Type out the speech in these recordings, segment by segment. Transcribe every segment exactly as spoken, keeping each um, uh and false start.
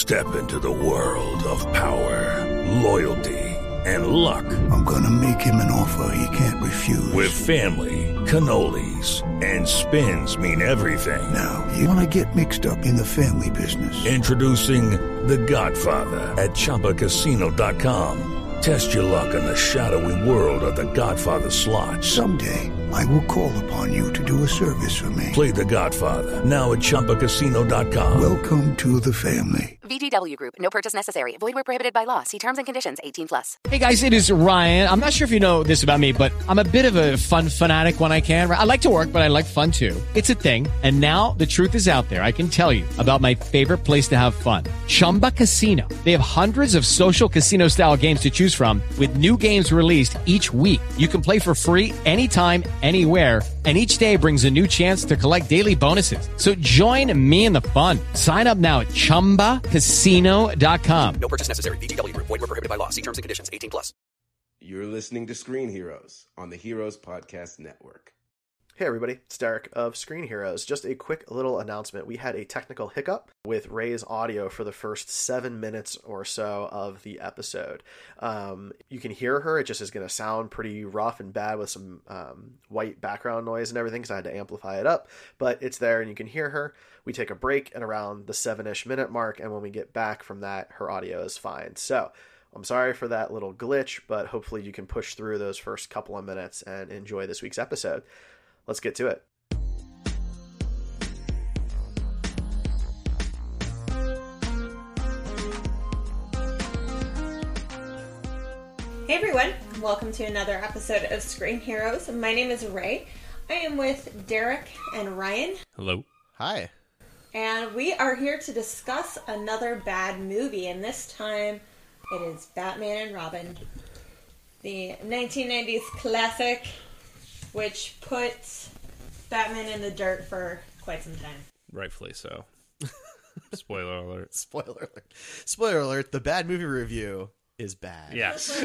Step into the world of power, loyalty, and luck. I'm gonna make him an offer he can't refuse. With family, cannolis, and spins mean everything. Now, you wanna get mixed up in the family business. Introducing The Godfather at Chumba Casino dot com. Test your luck in the shadowy world of The Godfather slot. Someday, I will call upon you to do a service for me. Play The Godfather, now at Chumba Casino dot com. Welcome to the family. V G W Group. No purchase necessary. Void where prohibited by law. See terms and conditions. eighteen plus. Hey guys, it is Ryan. I'm not sure if you know this about me, but I'm a bit of a fun fanatic when I can. I like to work, but I like fun too. It's a thing. And now the truth is out there. I can tell you about my favorite place to have fun. Chumba Casino. They have hundreds of social casino style games to choose from with new games released each week. You can play for free anytime, anywhere. And each day brings a new chance to collect daily bonuses. So join me in the fun. Sign up now at Chumba Casino dot com. No purchase necessary. V G W Group. Void where prohibited by law. See terms and conditions. eighteen plus. You're listening to Screen Heroes on the Heroes Podcast Network. Hey everybody, it's Derek of Screen Heroes. Just a quick little announcement. We had a technical hiccup with Ray's audio for the first seven minutes or so of the episode. Um, you can hear her, it just is going to sound pretty rough and bad with some um, white background noise and everything because I had to amplify it up, but it's there and you can hear her. We take a break at around the seven-ish minute mark, and when we get back from that, her audio is fine. So I'm sorry for that little glitch, but hopefully you can push through those first couple of minutes and enjoy this week's episode. Let's get to it. Hey everyone, welcome to another episode of Screen Heroes. My name is Ray. I am with Derek and Ryan. Hello. Hi. And we are here to discuss another bad movie, and this time it is Batman and Robin, the nineteen nineties classic, which puts Batman in the dirt for quite some time. Rightfully so. Spoiler alert. Spoiler alert. Spoiler alert, the bad movie review is bad. Yes.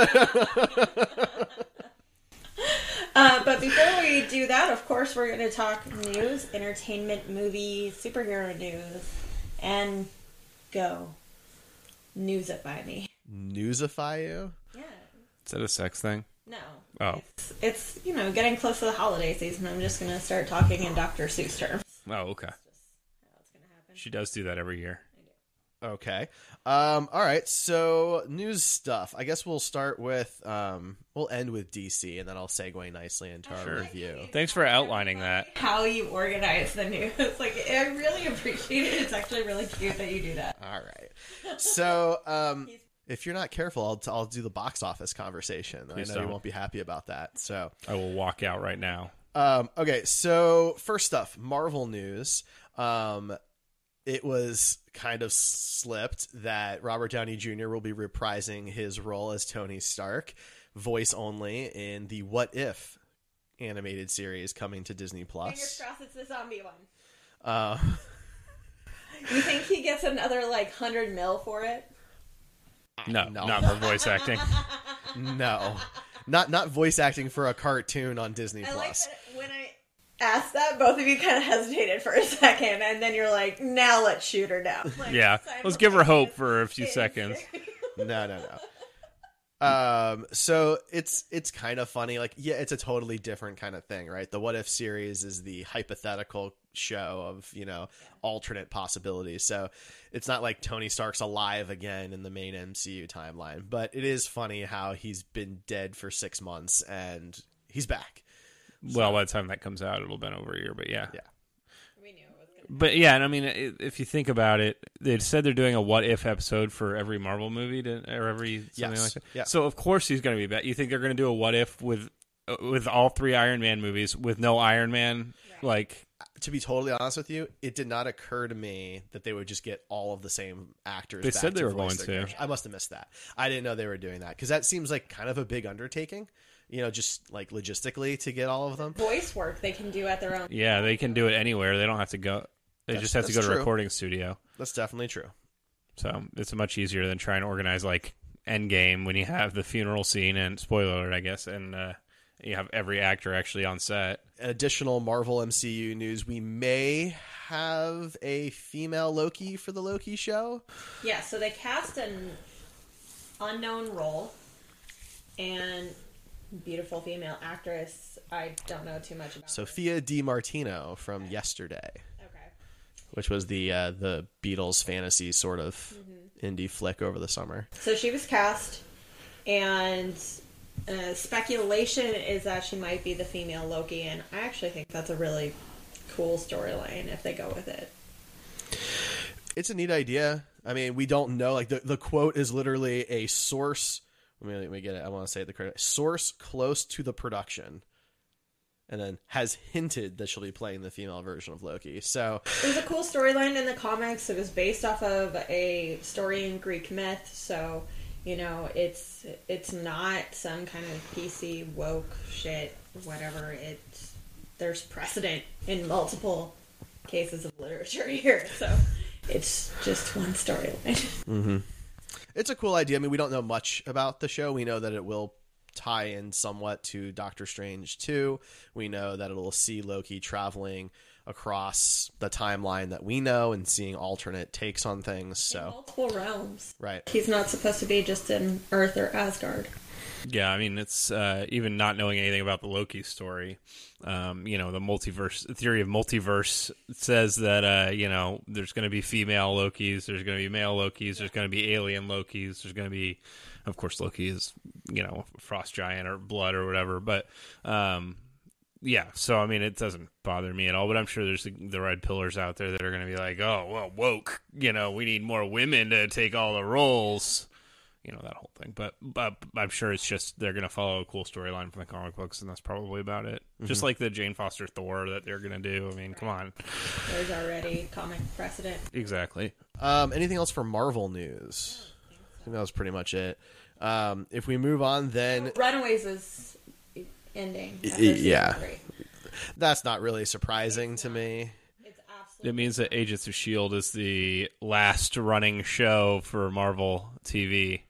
uh, but before we do that, of course, we're going to talk news, entertainment, movie, superhero news, and go. News it by me. Newsify you? Yeah. Is that a sex thing? No. Oh. It's, it's, you know, getting close to the holiday season. I'm just going to start talking in Doctor Seuss terms. Oh, okay. That's just how it's going to happen. She does do that every year. Okay. Um, all right. So news stuff. I guess we'll start with, um, we'll end with D C, and then I'll segue nicely into our Sure. review. Thanks for outlining that. How you organize the news. Like, I really appreciate it. It's actually really cute that you do that. All right. So, um, if you're not careful, I'll, t- I'll do the box office conversation. Please I know don't. you won't be happy about that. So I will walk out right now. Um, okay, so first stuff, Marvel news. Um, it was kind of slipped that Robert Downey Junior will be reprising his role as Tony Stark, voice only, in the What If animated series coming to Disney Plus. Fingers crossed it's the zombie one. Uh, you think he gets another, like, hundred mil for it? No, no. not for voice acting. No. Not not voice acting for a cartoon on Disney I Plus. like that when I asked that, both of you kind of hesitated for a second, and then you're like, now let's shoot her down. Like, Yeah, let's give her hope for a few seconds. No, no, no. Um, so it's it's kind of funny. Like, yeah, it's a totally different kind of thing, right? The What If series is the hypothetical show of, you know, alternate possibilities. So it's not like Tony Stark's alive again in the main M C U timeline, but it is funny how he's been dead for six months and he's back. Well, by the time that comes out, it'll have been over a year, but yeah. Yeah. We knew it was going to But yeah, and I mean, i- if you think about it, they said they're doing a what if episode for every Marvel movie to, or every something Yes. like that. Yeah. So of course he's going to be back. You think they're going to do a what if with uh, with all three Iron Man movies with no Iron Man? Right. Like, To be totally honest with you, it did not occur to me that they would just get all of the same actors. They back said they to were voice going their to. characters. I must have missed that. I didn't know they were doing that because that seems like kind of a big undertaking. You know, just like logistically to get all of them. voice work they can do at their own. yeah, they can do it anywhere. They don't have to go. They That's- just have to that's go to a true. recording studio. That's definitely true. So it's much easier than trying to organize like Endgame when you have the funeral scene and spoiler alert, I guess, and uh, you have every actor actually on set. Additional Marvel M C U news: we may have a female Loki for the Loki show. Yeah, so they cast an unknown role and beautiful female actress. I don't know too much about Sophia her. DiMartino from okay. Yesterday. Okay. Which was the uh, the Beatles fantasy sort of mm-hmm. indie flick over the summer. So she was cast, and uh, speculation is that she might be the female Loki, and I actually think that's a really cool storyline if they go with it. It's a neat idea. I mean, we don't know. Like the, the quote is literally a source. Let me, let me get it. I want to say it the correct source close to the production, and then has hinted that she'll be playing the female version of Loki. So it was a cool storyline in the comics. It was based off of a story in Greek myth. So, you know, it's it's not some kind of P C woke shit, whatever. It there's precedent in multiple cases of literature here. So it's just one storyline. Mm-hmm. It's a cool idea. I mean, we don't know much about the show. We know that it will tie in somewhat to Doctor Strange two. We know that it'll see Loki traveling across the timeline that we know and seeing alternate takes on things. So in multiple realms. Right. He's not supposed to be just in Earth or Asgard. Yeah, I mean, it's uh, even not knowing anything about the Loki story. Um, you know, the multiverse the theory of multiverse says that uh, you know, there's going to be female Lokis, there's going to be male Lokis, there's going to be alien Lokis, there's going to be, of course, Loki is, you know, frost giant or blood or whatever. But um, yeah, so I mean, it doesn't bother me at all. But I'm sure there's the, the red pillars out there that are going to be like, oh, well, woke. You know, we need more women to take all the roles. You know, that whole thing. But, but I'm sure it's just they're going to follow a cool storyline from the comic books, and that's probably about it. Mm-hmm. Just like the Jane Foster Thor that they're going to do. I mean, right. Come on. There's already comic precedent. Exactly. Um, anything else for Marvel news? I, so. I think that was pretty much it. Um, if we move on, then... Runaways is ending. Yeah. That's not really surprising it's to not. me. It means that Agents of S H I E L D is the last running show for Marvel T V.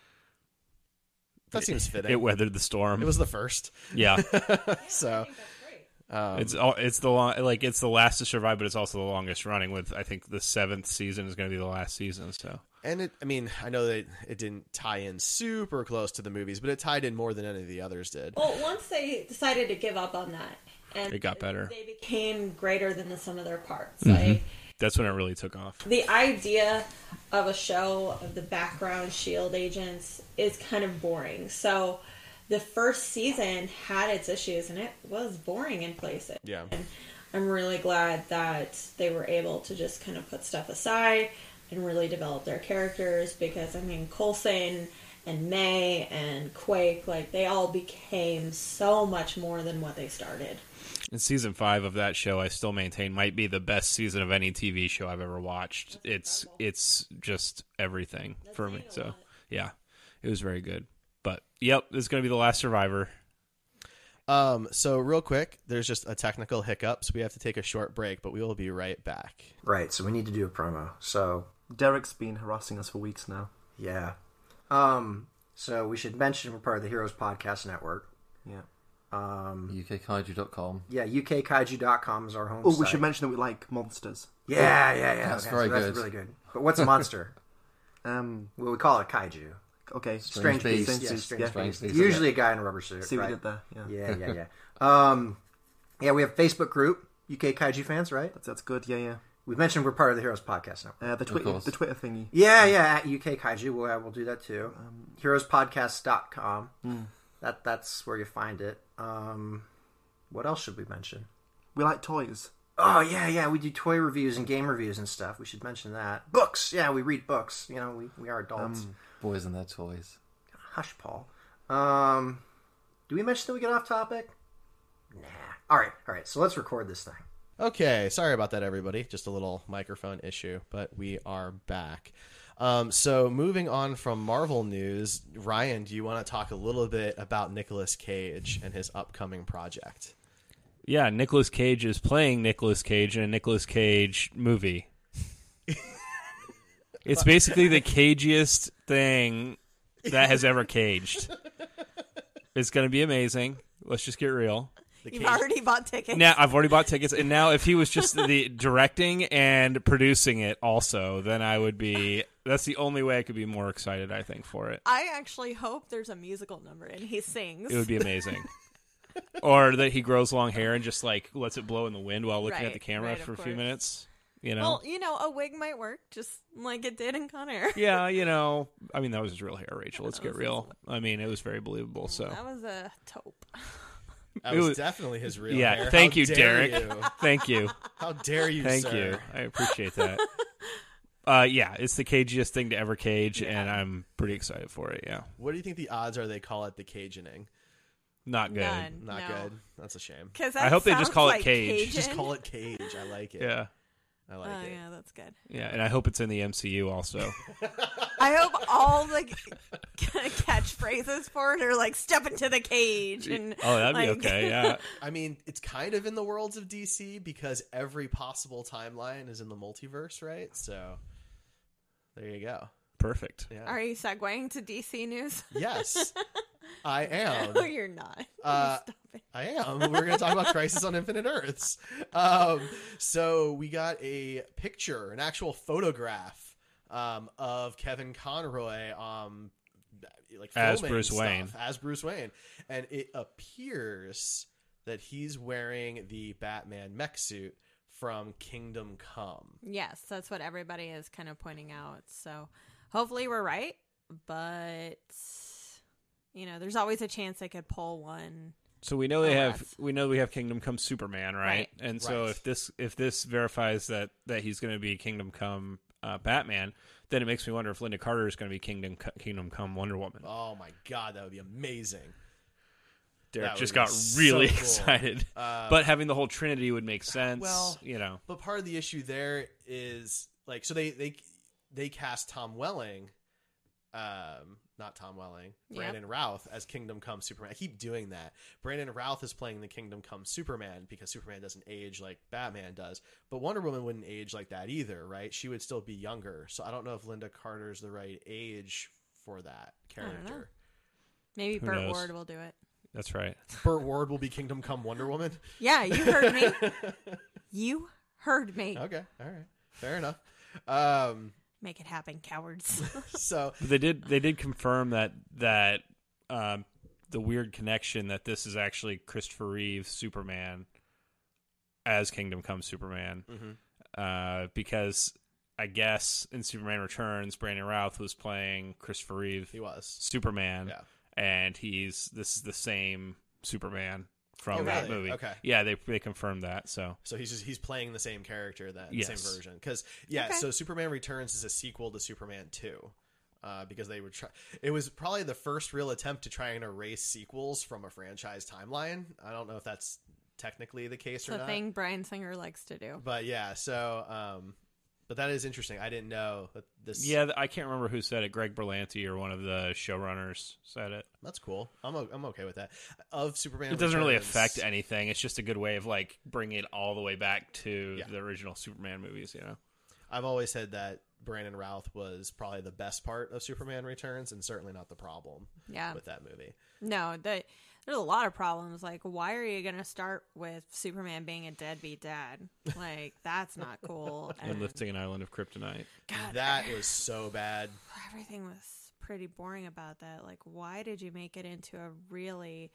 That seems fitting. It weathered the storm. It was the first. Yeah. So um, it's it's the long, like it's the last to survive, but it's also the longest running. With I think the seventh season is going to be the last season. So and it, I mean, I know that it didn't tie in super close to the movies, but it tied in more than any of the others did. Well, once they decided to give up on that, and it got better. They became greater than the sum of their parts. Mm-hmm. Like, that's when it really took off. The idea of a show of the background S H I E L D agents is kind of boring. So the first season had its issues, and it was boring in places. Yeah. And I'm really glad that they were able to just kind of put stuff aside and really develop their characters, because, I mean, Coulson and May and Quake, like, they all became so much more than what they started. And season five of that show, I still maintain, might be the best season of any T V show I've ever watched. It's it's just everything for me. So, yeah, it was very good. But, yep, it's going to be the last Survivor. Um. So, real quick, there's just a technical hiccup, so we have to take a short break, but we will be right back. Right, so we need to do a promo. So Derek's been harassing us for weeks now. Yeah. Um. So we should mention we're part of the Heroes Podcast Network. Yeah. Um, U K kaiju dot com. Yeah, U K kaiju dot com is our home oh, site. We should mention that we like monsters. Yeah, yeah, yeah. That's okay, very so good. That's really good. But what's a monster? um, well, we call it kaiju. Okay, strange, strange beast. beast. Yeah, strange, yeah. strange beast. Usually a guy in a rubber suit. See what right? we did there. Yeah, yeah, yeah. yeah. um, yeah, we have a Facebook group, U K Kaiju Fans, right? That's, that's good. Yeah, yeah. We've mentioned we're part of the Heroes Podcast now. Uh, the Twitter, the Twitter thingy. Yeah, yeah. At U K Kaiju, we'll, uh, we'll do that too. Um, heroes podcast dot com. Mm. That that's where you find it. Um. What else should we mention? We like toys. Oh, yeah, yeah. We do toy reviews and game reviews and stuff. We should mention that. Books. Yeah, we read books. You know, we, we are adults. Um, boys and their toys. Hush, Paul. Um, do we mention that we get off topic? Nah. All right, all right. So let's record this thing. Okay. Sorry about that, everybody. Just a little microphone issue, but we are back. Um, so moving on from Marvel news, Ryan, do you want to talk a little bit about Nicolas Cage and his upcoming project? Yeah, Nicolas Cage is playing Nicolas Cage in a Nicolas Cage movie. It's basically the cagiest thing that has ever caged. It's going to be amazing. Let's just get real. You've already bought tickets. Now I've already bought tickets, and now if he was just the directing and producing it also, then I would be. That's the only way I could be more excited, I think, for it. I actually hope there's a musical number and he sings. It would be amazing. Or that he grows long hair and just like lets it blow in the wind while looking Right, at the camera right, for a of few course. minutes. You know. Well, you know, a wig might work, just like it did in Con Air. Yeah, you know. I mean, that was his real hair, Rachel. Let's get real. I mean, it was very believable. So That was a taupe. That It was, was- definitely his real yeah, hair. thank How you, dare Derek. you. Thank you. How dare you, Thank sir. you. I appreciate that. uh, yeah, it's the cagiest thing to ever cage, and I'm pretty excited for it. Yeah, What do you think the odds are they call it the Cajioning? not good. None. Not No. good. That's a shame. 'Cause I that hope they just sounds call it like Cage. Cajun. Just call it Cage. I like it. Yeah, I like Oh, it. yeah, that's good. yeah, and I hope it's in the M C U also. I hope all the catchphrases for it are like "step into the cage" and Oh, that'd be like- okay. Yeah, I mean, it's kind of in the worlds of D C because every possible timeline is in the multiverse, right? So there you go. perfect. Yeah. Are you segueing to D C news? Yes, I am. No, you're not. Uh, Stop it. I am. We're going to talk about Crisis on Infinite Earths. Um, so we got a picture, an actual photograph um, of Kevin Conroy, um, like As filming Bruce stuff, Wayne. as Bruce Wayne, and it appears that he's wearing the Batman mech suit from Kingdom Come. Yes, that's what everybody is kind of pointing out. So hopefully we're right, but you know, there's always a chance they could pull one. So we know they Oh, have yes. we know we have Kingdom Come Superman, right? Right. And so Right. if this if this verifies that that he's going to be Kingdom Come uh, Batman, then it makes me wonder if Linda Carter is going to be Kingdom Co- Kingdom Come Wonder Woman. Oh my God, that would be amazing. Derek That just would got be really so cool. excited. Uh, but having the whole Trinity would make sense. Well, you know, But part of the issue there is like, so they they they cast Tom Welling, um, not Tom Welling, Yep. Brandon Routh as Kingdom Come Superman. I keep doing that. Brandon Routh is playing the Kingdom Come Superman because Superman doesn't age like Batman does. But Wonder Woman wouldn't age like that either, right? She would still be younger. So I don't know if Linda Carter's the right age for that I don't know. character. Maybe Who Burt knows? Ward will do it. that's right. Burt Ward will be Kingdom Come Wonder Woman. Yeah, you heard me. You heard me. Okay, all right, fair enough. Um, Make it happen, cowards. so But they did they did confirm that that um, the weird connection that this is actually Christopher Reeve Superman as Kingdom Come Superman, Mhm. uh, because I guess in Superman Returns, Brandon Routh was playing Christopher Reeve. he was. Superman, Yeah. and he's this is the same Superman from Oh, that really? movie. Okay. Yeah, they they confirmed that. So So he's just he's playing the same character, that Yes. same version. Because yeah, Okay. so Superman Returns is a sequel to Superman two, uh, because they were try- it was probably the first real attempt to try and erase sequels from a franchise timeline. I don't know if that's technically the case It's or the not, thing Bryan Singer likes to do. but yeah. So, um, but that is interesting. I didn't know that this. yeah, I can't remember who said it. Greg Berlanti or one of the showrunners said it. that's cool. I'm o- I'm okay with that. Of Superman, It doesn't really Returns- affect anything. It's just a good way of like bringing it all the way back to Yeah. the original Superman movies. You know, I've always said that Brandon Routh was probably the best part of Superman Returns, and certainly not the problem. Yeah. with that movie. No, the, there's a lot of problems. Like, why are you going to start with Superman being a deadbeat dad? Like, that's not cool. and lifting an island of kryptonite. God, That was so bad. everything was pretty boring about that. Like, why did you make it into a really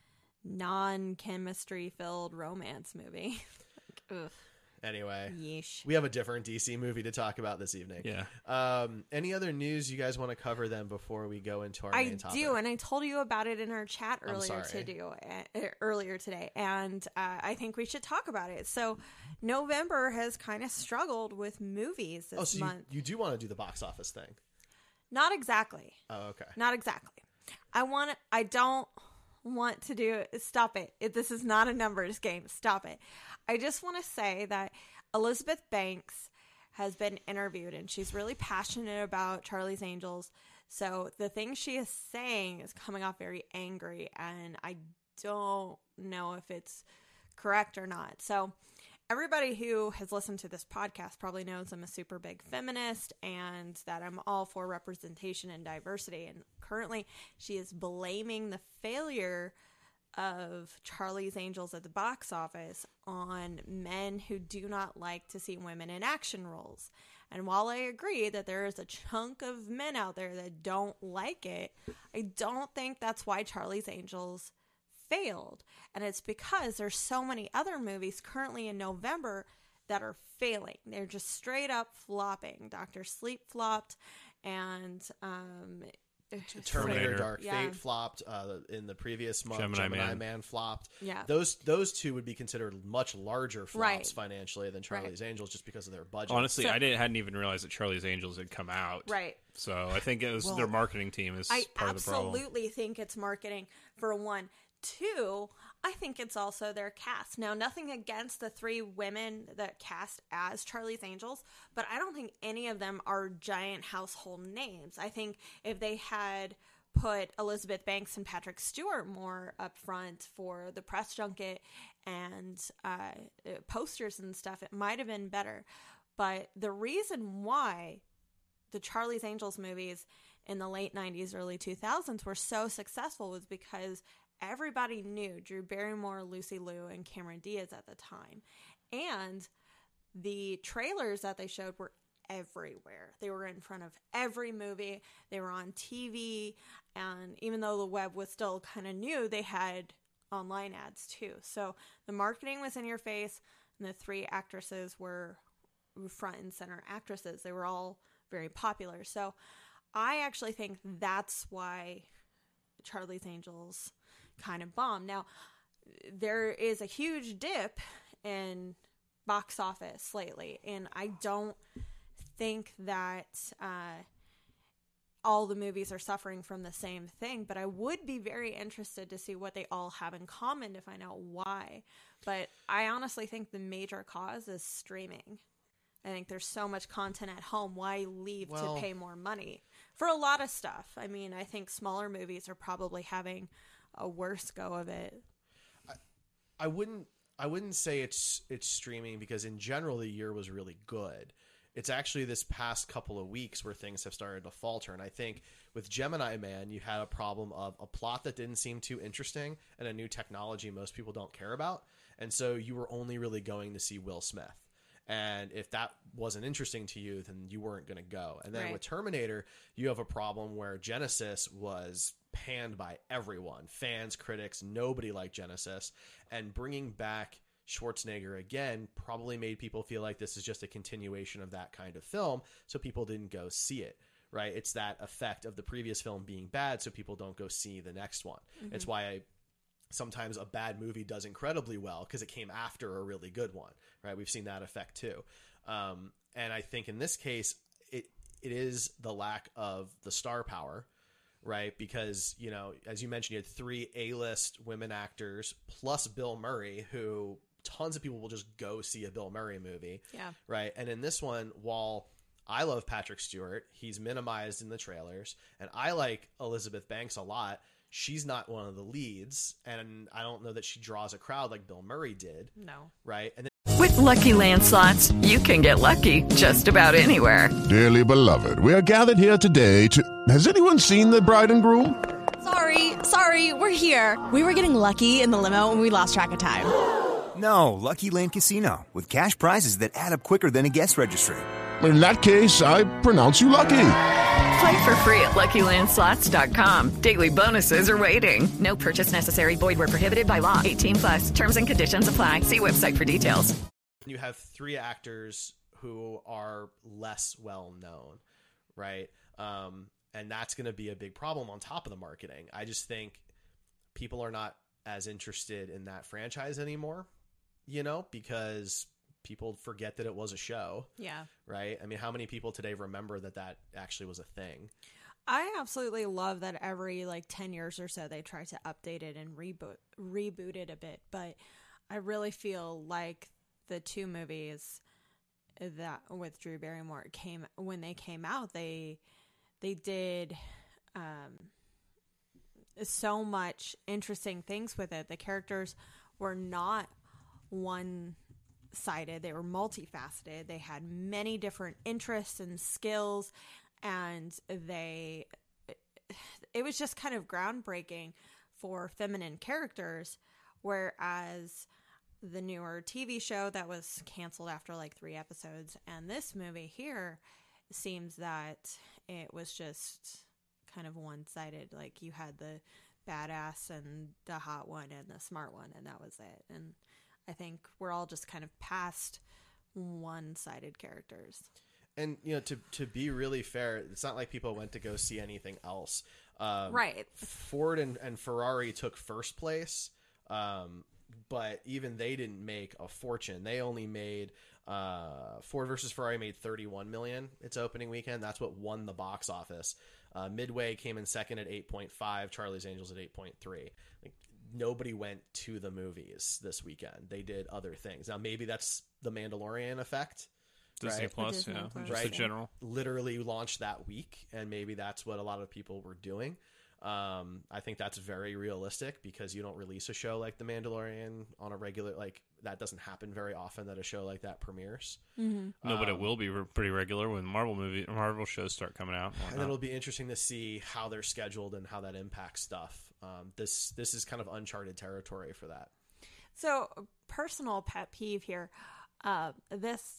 non-chemistry filled romance movie? Like, ugh. Anyway, Yeesh. we have a different D C movie to talk about this evening. Yeah. Um, any other news you guys want to cover then before we go into our I main topic? do, and I told you about it in our chat I'm earlier sorry. to do uh, earlier today, and uh, I think we should talk about it. So, November has kind of struggled with movies this oh, so month. you, you do want to do the box office thing? Not exactly. Oh, okay. Not exactly. I want. to I don't want to do it. Stop it. it. This is not a numbers game. Stop it. I just want to say that Elizabeth Banks has been interviewed, and she's really passionate about Charlie's Angels. So the things she is saying is coming off very angry, and I don't know if it's correct or not. So everybody who has listened to this podcast probably knows I'm a super big feminist and that I'm all for representation and diversity. And currently she is blaming the failure of Charlie's Angels at the box office on men who do not like to see women in action roles. And while I agree that there is a chunk of men out there that don't like it, I don't think that's why Charlie's Angels failed. And it's because there's so many other movies currently in November that are failing. They're just straight up flopping. Doctor Sleep flopped, and um Terminator Dark yeah. Fate flopped. Uh, in the previous month, Gemini, Gemini Man. Man. flopped. Yeah. Those those two would be considered much larger flops Right. financially than Charlie's Right. Angels, just because of their budget. Honestly, So- I didn't hadn't even realized that Charlie's Angels had come out. Right. So I think it was Well, their marketing team is I part of the problem. absolutely think it's marketing, for one. Two, I think it's also their cast. Now, nothing against the three women that cast as Charlie's Angels, but I don't think any of them are giant household names. I think if they had put Elizabeth Banks and Patrick Stewart more up front for the press junket and uh, posters and stuff, it might have been better. But the reason why the Charlie's Angels movies in the late nineties, early two thousands were so successful was because everybody knew Drew Barrymore, Lucy Liu, and Cameron Diaz at the time. And the trailers that they showed were everywhere. They were in front of every movie. They were on T V. And even though the web was still kind of new, they had online ads too. So the marketing was in your face, and the three actresses were front and center actresses. They were all very popular. So I actually think that's why Charlie's Angels kind of bombed. Now, there is a huge dip in box office lately, and I don't think that uh, all the movies are suffering from the same thing, but I would be very interested to see what they all have in common to find out why. But I honestly think the major cause is streaming. I think there's so much content at home. Why leave Well- to pay more money for a lot of stuff? I mean, I think smaller movies are probably having a worse go of it. I wouldn't I wouldn't say it's it's streaming, because in general the year was really good. It's actually this past couple of weeks where things have started to falter. And I think with Gemini Man, you had a problem of a plot that didn't seem too interesting and a new technology most people don't care about. And so you were only really going to see Will Smith. And if that wasn't interesting to you, then you weren't going to go. And then Right. with Terminator, you have a problem where Genesis was panned by everyone, fans, critics, nobody liked Genesis. And bringing back Schwarzenegger again probably made people feel like this is just a continuation of that kind of film, so people didn't go see it, right? It's that effect of the previous film being bad, so people don't go see the next one. Mhm. It's why I, sometimes a bad movie does incredibly well because it came after a really good one, right? We've seen that effect too. Um, and I think in this case, it it is the lack of the star power, right? Because, you know, as you mentioned, you had three A-list women actors plus Bill Murray, who tons of people will just go see a Bill Murray movie. Yeah. Right. And in this one, while I love Patrick Stewart, he's minimized in the trailers, and I like Elizabeth Banks a lot. She's not one of the leads, and I don't know that she draws a crowd like Bill Murray did. No. Right. And then With Lucky Land Slots, you can get lucky just about anywhere. Dearly beloved, we are gathered here today to... Has anyone seen the bride and groom? Sorry, sorry, we're here. We were getting lucky in the limo and we lost track of time. No, Lucky Land Casino, with cash prizes that add up quicker than a guest registry. In that case, I pronounce you lucky. Play for free at Lucky Land Slots dot com. Daily bonuses are waiting. No purchase necessary. Void where prohibited by law. eighteen plus. Terms and conditions apply. See website for details. you have three actors who are less well known, right? Um, and that's going to be a big problem on top of the marketing. I just think people are not as interested in that franchise anymore, you know, because people forget that it was a show. Yeah. Right? I mean, how many people today remember that that actually was a thing? I absolutely love that every like ten years or so they try to update it and reboot reboot it a bit, but I really feel like the two movies that with Drew Barrymore came when they came out, they they did um, so much interesting things with it. The characters were not one-sided; they were multifaceted. They had many different interests and skills. And they, it was just kind of groundbreaking for feminine characters, whereas the newer T V show that was canceled after like three episodes, and this movie here seems that it was just kind of one-sided. Like you had the badass and the hot one and the smart one, and that was it. And I think we're all just kind of past one-sided characters. And, you know, to to be really fair, it's not like people went to go see anything else. Um, right. Ford and, and Ferrari took first place, um, but even they didn't make a fortune. They only made uh, Ford versus Ferrari made thirty-one million dollars its opening weekend. That's what won the box office. Uh, Midway came in second at eight point five. Charlie's Angels at eight point three. Like, nobody went to the movies this weekend. They did other things. Now, maybe that's the Mandalorian effect. Disney right? Plus, Disney yeah, Plus. just Right. in general. Literally launched that week, and maybe that's what a lot of people were doing. Um, I think that's very realistic because you don't release a show like The Mandalorian on a regular, like that doesn't happen very often that a show like that premieres. Mm-hmm. No, but it Um, will be re- pretty regular when Marvel movie Marvel shows start coming out. and And whatnot. it'll be interesting to see how they're scheduled and how that impacts stuff. Um, this this is kind of uncharted territory for that. So, personal pet peeve here. Uh, this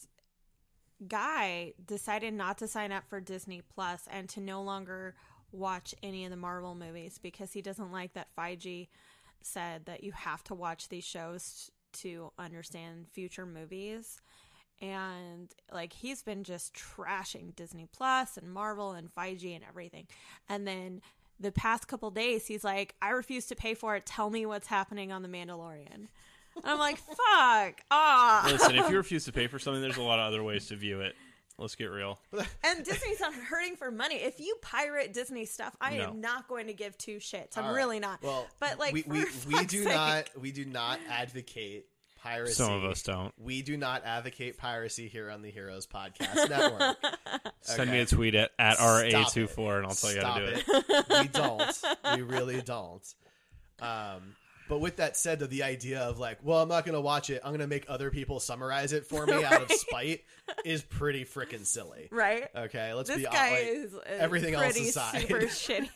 guy decided not to sign up for Disney Plus and to no longer watch any of the Marvel movies because he doesn't like that Feige said that you have to watch these shows to understand future movies. And like he's been just trashing Disney Plus and Marvel and Feige and everything. And then the past couple days he's like, I refuse to pay for it. Tell me what's happening on The Mandalorian. And I'm like, fuck. Ah. Listen, if you refuse to pay for something, there's a lot of other ways to view it. Let's get real. And Disney's not hurting for money. If you pirate Disney stuff, I No. am not going to give two shits. I'm All right. really not. Well, but like, we for we, we fuck's do sake. not we do not advocate piracy. Some of us don't. We do not advocate piracy here on the Heroes Podcast Network. Send me Okay? a tweet at, at R A Stop two it. four and I'll tell you how to do Stop it. We don't. We really don't. Um, but with that said, though, the idea of like, well, I'm not going to watch it. I'm going to make other people summarize it for me out of Right. spite is pretty freaking silly. Right? Okay, let's This be guy like, is uh, everything else pretty aside. super shitty.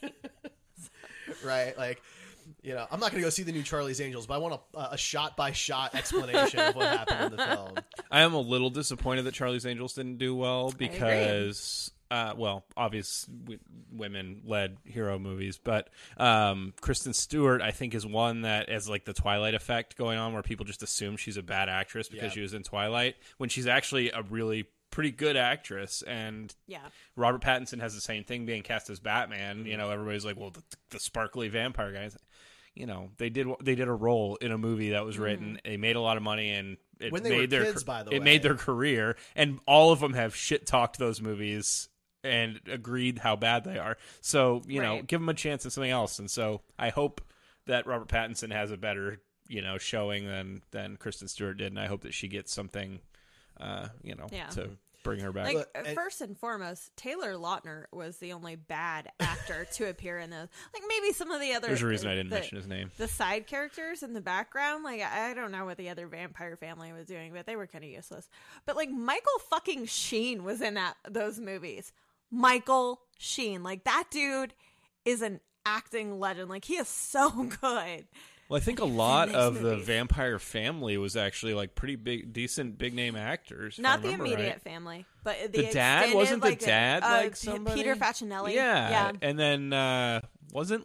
Right? Like, you know, I'm not going to go see the new Charlie's Angels, but I want a, a shot-by-shot explanation of what happened in the film. I am a little disappointed that Charlie's Angels didn't do well because, uh, well, obvious w- women-led hero movies, but um, Kristen Stewart, I think, is one that has like the Twilight effect going on, where people just assume she's a bad actress because Yeah. she was in Twilight, when she's actually a really pretty good actress. And Yeah. Robert Pattinson has the same thing being cast as Batman. You know, everybody's like, well, the, the sparkly vampire guy. You know, they did they did a role in a movie that was written. They made a lot of money, and it When they made were their kids, by the it way. made their career. And all of them have shit talked those movies and agreed how bad they are. So you know, Right. give them a chance at something else. And so I hope that Robert Pattinson has a better you know showing than than Kristen Stewart did, and I hope that she gets something, uh, you know, Yeah. to bring her back. Like, Look, uh, and- first and foremost, Taylor Lautner was the only bad actor to appear in those. Like, maybe some of the other... There's a reason I didn't the, mention his name. The side characters in the background, like, I don't know what the other vampire family was doing, but they were kind of useless. But, like, Michael fucking Sheen was in that those movies. Michael Sheen. Like, that dude is an acting legend. Like, he is so good. Well, I think a lot these of the movies. vampire family was actually like pretty big, decent, big name actors. if I Not the remember immediate right. family, but the, The dad extended, wasn't like, the dad uh, like P- somebody. Peter Facinelli. Yeah, yeah. and then uh, wasn't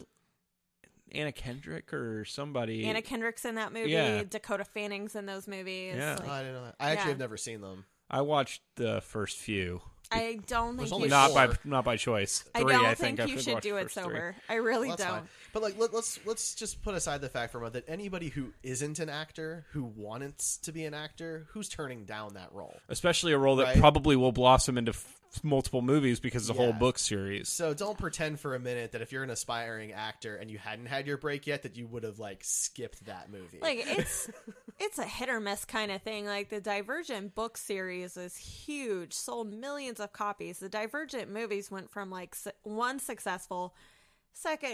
Anna Kendrick or somebody? Anna Kendrick's in that movie. Yeah. Dakota Fanning's in those movies. Yeah. Like, Oh, I didn't know that. I actually yeah. have never seen them. I watched the first few. I don't think only you Not should. by four. not by choice. I Three, don't I think, think you I've should watched do the it first three. sober. I really Well, that's don't. fine. But like, let, let's let's just put aside the fact for a moment that anybody who isn't an actor, who wants to be an actor, who's turning down that role. Especially a role that Right? probably will blossom into f- multiple movies because of the whole Yeah. book series. So don't pretend for a minute that if you're an aspiring actor and you hadn't had your break yet, that you would have like skipped that movie. Like it's it's a hit or miss kind of thing. Like the Divergent book series is huge, sold millions of copies. The Divergent movies went from like su- one successful, second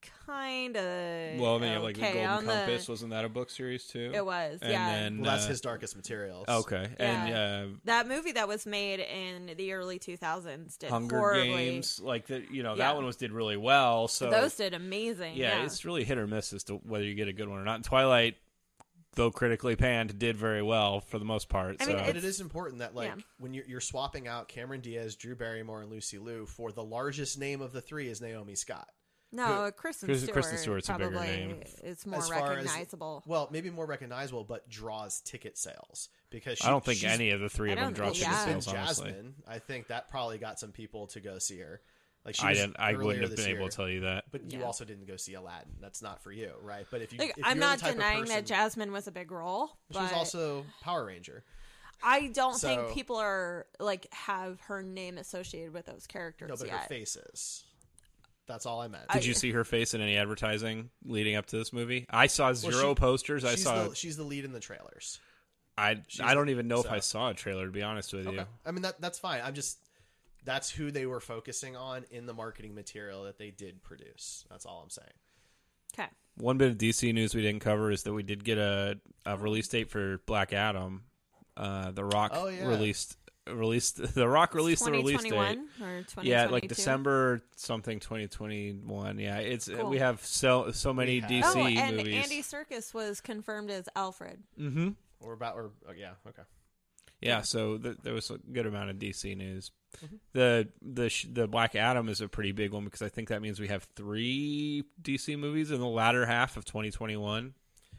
kind of Well, then you have like okay the Golden on the- Compass. Wasn't that a book series too? It was, and yeah. Then, Well, that's uh, his Darkest Materials. Okay, Yeah. and uh, that movie that was made in the early two thousands did Hunger horribly. Games, like the, you know, Yeah. that one was did really well. So Those did amazing. Yeah, Yeah, it's really hit or miss as to whether you get a good one or not. And Twilight, though critically panned, did very well for the most part. I so. mean, but it is important that like yeah. when you're, you're swapping out Cameron Diaz, Drew Barrymore, and Lucy Liu for the largest name of the three is Naomi Scott. no, Kristen Kristen- Stewart Kristen Stewart's a bigger probably name. is more As far as- recognizable. well, maybe more recognizable, but draws ticket sales because she, I don't think she's- any of the three I of them don't draw think- ticket yeah. sales. been Honestly, Jasmine. I think that probably got some people to go see her. Like she I was didn't. I earlier wouldn't have this been able year. to tell you that. But you Yeah. also didn't go see Aladdin. That's not for you, right? But if you, Like, if I'm you're not the type of denying person- that Jasmine was a big role, she was but also Power Ranger. I don't So- think people are like have her name associated with those characters No, but yet. her face is. That's all I meant. Did you see her face in any advertising leading up to this movie? I saw Well, zero she- posters. I she's saw. the, she's the lead in the trailers. I she's I don't the- even know if so- I saw a trailer. To be honest with you. Okay. I mean that that's fine. I'm just that's who they were focusing on in the marketing material that they did produce. That's all I'm saying. Okay. One bit of D C news we didn't cover is that we did get a, a release date for Black Adam. Uh, the Rock Oh, yeah. released released the Rock released the release date. twenty twenty-one or twenty twenty-two? Yeah, like December something twenty twenty-one. Yeah, it's Cool. we have so so many have- D C Oh, and movies. Andy Serkis was confirmed as Alfred. Mm-hmm. Or about or oh, yeah, okay. Yeah, so th- there was a good amount of D C news. Mhm. The the sh- the Black Adam is a pretty big one because I think that means we have three D C movies in the latter half of twenty twenty-one.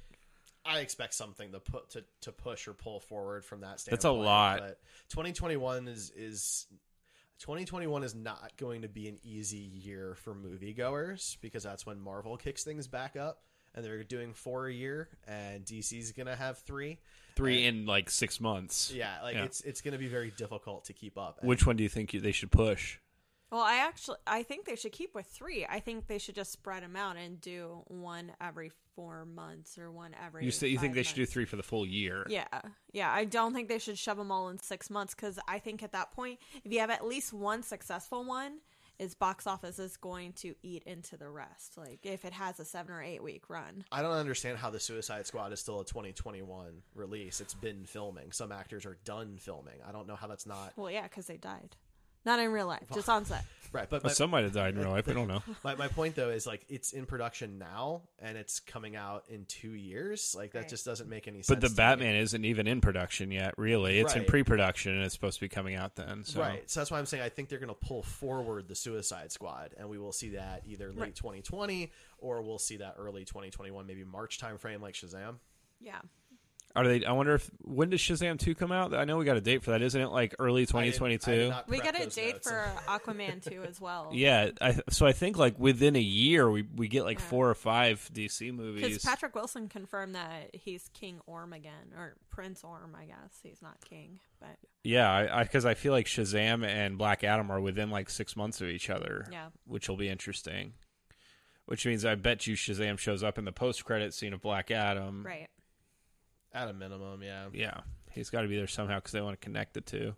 I expect something to put to, to push or pull forward from that standpoint. That's a lot. But twenty twenty-one is is twenty twenty-one is not going to be an easy year for moviegoers because that's when Marvel kicks things back up and they're doing four a year and D C's going to have three. Three And- in like six months. Yeah, like Yeah. it's it's going to be very difficult to keep up. And Which one do you think you, they should push? Well, I actually I think they should keep with three. I think they should just spread them out and do one every four months or one every. You say you think five they should do months. three for the full year? Yeah, yeah. I don't think they should shove them all in six months because I think at that point, if you have at least one successful one, its box office is going to eat into the rest. Like if it has a seven or eight week run. I don't understand how the Suicide Squad is still a twenty twenty-one release. It's been filming. Some actors are done filming. I don't know how that's not. Well, yeah, because they died. Not in real life, just on set. Right, but Well, my- some might have died in real life. We don't know. My my point though is like it's in production now and it's coming out in two years. Like that Right. just doesn't make any sense. But the to me. Batman isn't even in production yet. Really, it's in Right. pre-production and it's supposed to be coming out then. So. Right. So that's why I'm saying I think they're going to pull forward the Suicide Squad, and we will see that either late Right. twenty twenty or we'll see that early twenty twenty-one, maybe March timeframe, like Shazam. Yeah. Are they? I wonder if when does Shazam two come out? I know we got a date for that, isn't it? Like early I twenty did twenty-two. not We prep got a those date notes. for Aquaman two as well. Yeah, I, so I think like within a year we we get like Yeah. four or five D C Because movies. Patrick Wilson confirmed that he's King Orm again, or Prince Orm, I guess. He's not king, but Yeah, I because I, feel like Shazam and Black Adam are within like six months of each other. Yeah. Which will be interesting. Which means I bet you Shazam shows up in the post-credit scene of Black Adam. right. At a minimum, yeah. Yeah, he's got to be there somehow because they want to connect the two.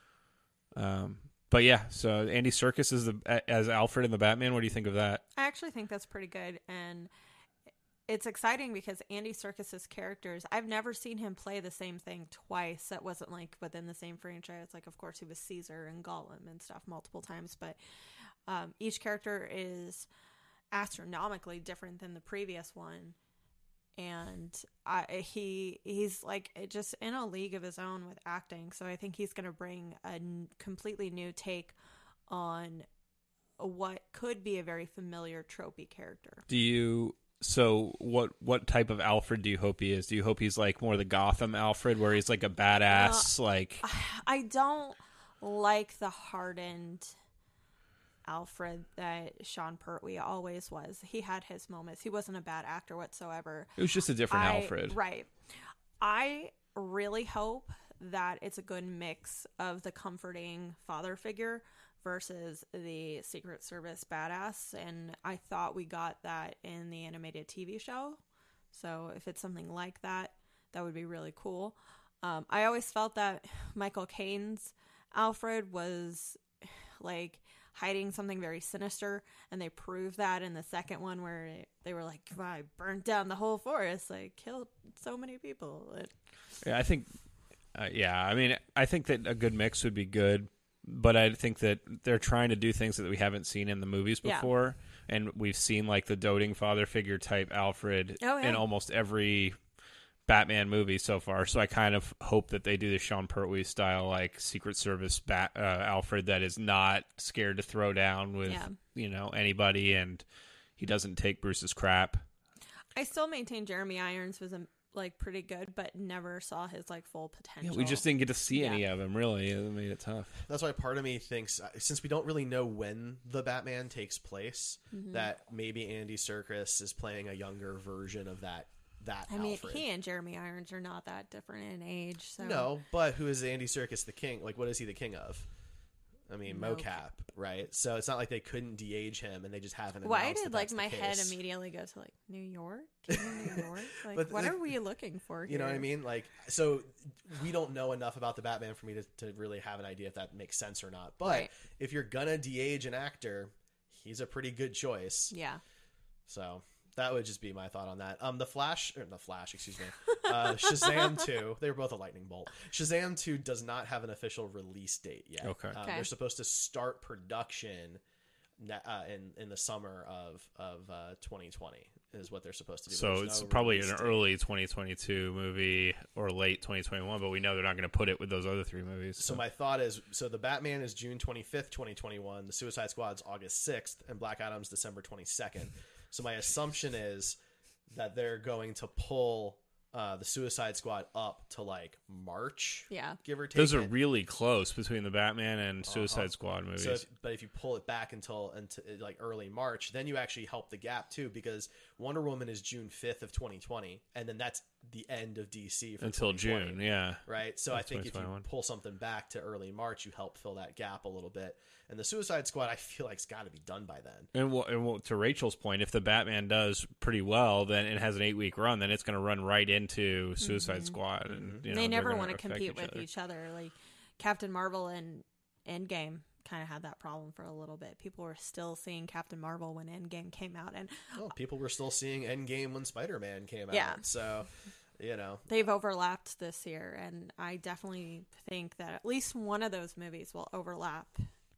Um, but yeah, so Andy Serkis is the as Alfred in the Batman. What do you think of that? I actually think that's pretty good, and it's exciting because Andy Serkis's characters, I've never seen him play the same thing twice. That wasn't like within the same franchise. Like, of course, he was Caesar and Gollum and stuff multiple times, but um, each character is astronomically different than the previous one. And I, he he's like just in a league of his own with acting. So I think he's going to bring a n- completely new take on what could be a very familiar tropey character. Do you? So what? What type of Alfred do you hope he is? Do you hope he's like more the Gotham Alfred, where he's like a badass, like? I don't like the hardened Alfred that Sean Pertwee always was. He had his moments. He wasn't a bad actor whatsoever. It was just a different I- Alfred. Right. I really hope that it's a good mix of the comforting father figure versus the Secret Service badass. And I thought we got that in the animated T V show. So if it's something like that, that would be really cool. Um, I always felt that Michael Caine's Alfred was like hiding something very sinister, and they proved that in the second one where it, they were like, I burnt down the whole forest, like killed so many people. It, Yeah, I think, uh, yeah, I mean, I think that a good mix would be good, but I think that they're trying to do things that we haven't seen in the movies Yeah. before, and we've seen like the doting father figure type Alfred Oh, yeah. in almost every Batman movie so far. So I kind of hope that they do the Sean Pertwee style, like Secret Service Bat uh, Alfred that is not scared to throw down with Yeah. you know anybody, and he doesn't take Bruce's crap. I still maintain Jeremy Irons was a, like pretty good, but never saw his like full Yeah, potential. we just didn't get to see Yeah. any of him. Really, it made it tough. That's why part of me thinks, uh, since we don't really know when the Batman takes place, Mhm. that maybe Andy Serkis is playing a younger version of that. That I mean, Alfred. he and Jeremy Irons are not that different in age. So No, but who is Andy Serkis the king? Like, what is he the king of? I mean, Nope. mocap, right? So it's not like they couldn't de-age him, and they just haven't. Why announced did that like that's the my head case. immediately go to like New York? King of New York? Like, But, what like, are we looking for here? You know what I mean? Like, so we don't know enough about the Batman for me to, to really have an idea if that makes sense or not. But Right. if you're gonna de-age an actor, he's a pretty good choice. Yeah. So that would just be my thought on that. Um, the Flash, or the Flash, excuse me, uh, Shazam two. They were both a lightning bolt. Shazam two does not have an official release date yet. Okay. Um, Okay. They're supposed to start production ne- uh, in in the summer of of uh, twenty twenty is what they're supposed to do. So There's it's no probably release an date. early twenty twenty-two movie or late twenty twenty-one, but we know they're not going to put it with those other three movies. So my thought is, so the Batman is June twenty-fifth, twenty twenty-one. The Suicide Squad's August sixth, and Black Adam's December twenty-second. So my assumption is that they're going to pull uh, the Suicide Squad up to like March, Yeah. give or take. Those are And- really close between the Batman and Suicide Uh-huh. Squad movies. So if, but if you pull it back until, until like early March, then you actually help the gap too, because Wonder Woman is June fifth of twenty twenty, and then that's the end of D C for Until twenty twenty, June, yeah. right. So I That's think if you twenty twenty-one. pull something back to early March, you help fill that gap a little bit. And the Suicide Squad, I feel like it's got to be done by then. And, well, and well, to Rachel's point, if the Batman does pretty well, then it has an eight week run, then it's going to run right into Suicide Mhm. Squad, and you know, they they're never gonna want to affect compete each with other. each other. Like Captain Marvel and Endgame kind of had that problem for a little bit. People were still seeing Captain Marvel when Endgame came out, and Well, people were still seeing Endgame when Spider-Man came out. Yeah. So, you know. they've overlapped this year, and I definitely think that at least one of those movies will overlap.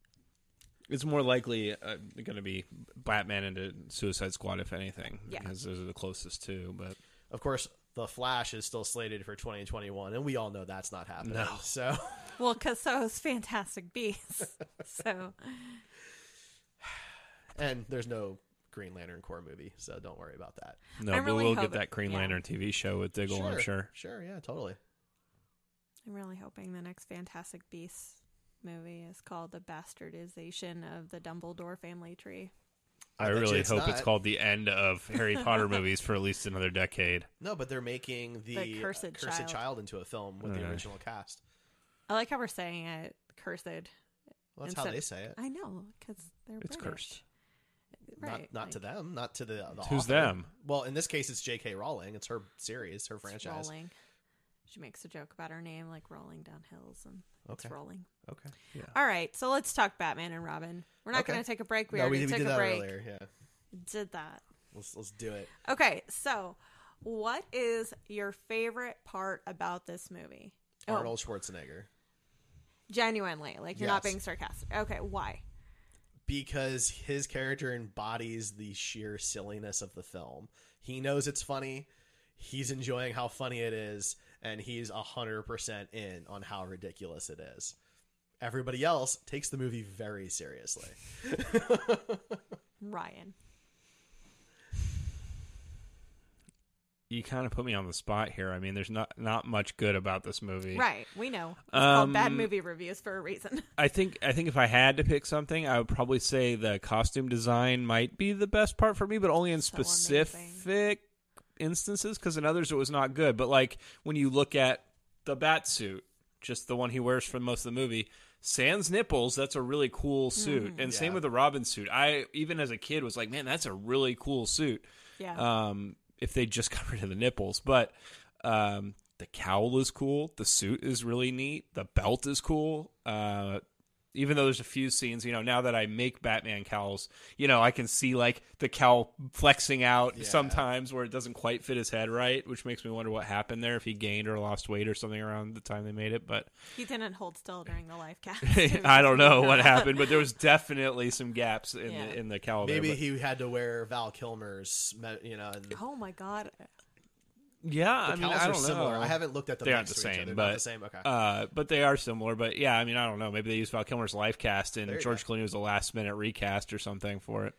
It's more likely uh, going to be Batman and Suicide Squad, if anything, Yeah. because those are the closest two. But Of course, The Flash is still slated for twenty twenty-one, and we all know that's not happening. No. So, Well, because so is Fantastic Beasts. So and there's no Green Lantern Corps movie, so don't worry about that. no, I but really we'll hope get it- that Green yeah. Lantern T V show with Diggle, I'm sure. Sure, yeah, totally. I'm really hoping the next Fantastic Beasts movie is called The Bastardization of the Dumbledore Family Tree. I, bet you really it's hope it's not. called the end of Harry Potter movies for at least another decade. No, but they're making the, The Cursed uh, Cursed Child. Child into a film with the Okay. original cast. I like how we're saying it cursed. Well, that's how instead- they say it. I know, because they're It's British. cursed. Right. Not, not to them, not to the, the Who's author. them? Well, in this case, it's J K. Rowling. It's her series, her It's franchise. Rolling. She makes a joke about her name, like rolling down hills, and it's Okay. rolling. Okay. Yeah. All right, so let's talk Batman and Robin. We're not Okay. going to take a break. We No, already we, we took did a that break. earlier. Yeah, Did that. let's let's do it. Okay, so what is your favorite part about this movie? Oh, Arnold Schwarzenegger. genuinely, like you're not Yes. being sarcastic. Okay, why? Because his character embodies the sheer silliness of the film. He knows it's funny. He's enjoying how funny it is, and he's one hundred percent in on how ridiculous it is. Everybody else takes the movie very seriously. Ryan. You kind of put me on the spot here. I mean, there's not not much good about this movie. Right, we know. It's called Bad Um, Movie Reviews for a reason. I think I think if I had to pick something, I would probably say the costume design might be the best part for me, but only in So specific instances, because in others it was not good. But like when you look at the bat suit, just the one he wears for most of the movie, sans nipples, that's a really cool suit. Mhm. And same Yeah. with the Robin suit. I even as a kid was like, man, that's a really cool suit. Yeah. Um, if they just got rid of the nipples, but um, the cowl is cool. The suit is really neat. The belt is cool. Uh, Even though there's a few scenes, you know, now that I make Batman cowls, you know, I can see like the cowl flexing out Yeah. sometimes where it doesn't quite fit his head right, which makes me wonder what happened there, if he gained or lost weight or something around the time they made it. But He didn't hold still during the life cast. I don't know what happened, but there was definitely some gaps in Yeah. the in the cowl. Maybe there, but- he had to wear Val Kilmer's, me- you know. And Oh my god. Yeah, The I mean, cowls I are don't similar. know. I haven't looked at them They aren't next the to each same, other. They're but not the same? Okay. uh, but they are similar. But yeah, I mean, I don't know. Maybe they used Val Kilmer's life cast, and There you George Clooney was a last minute recast or something for it.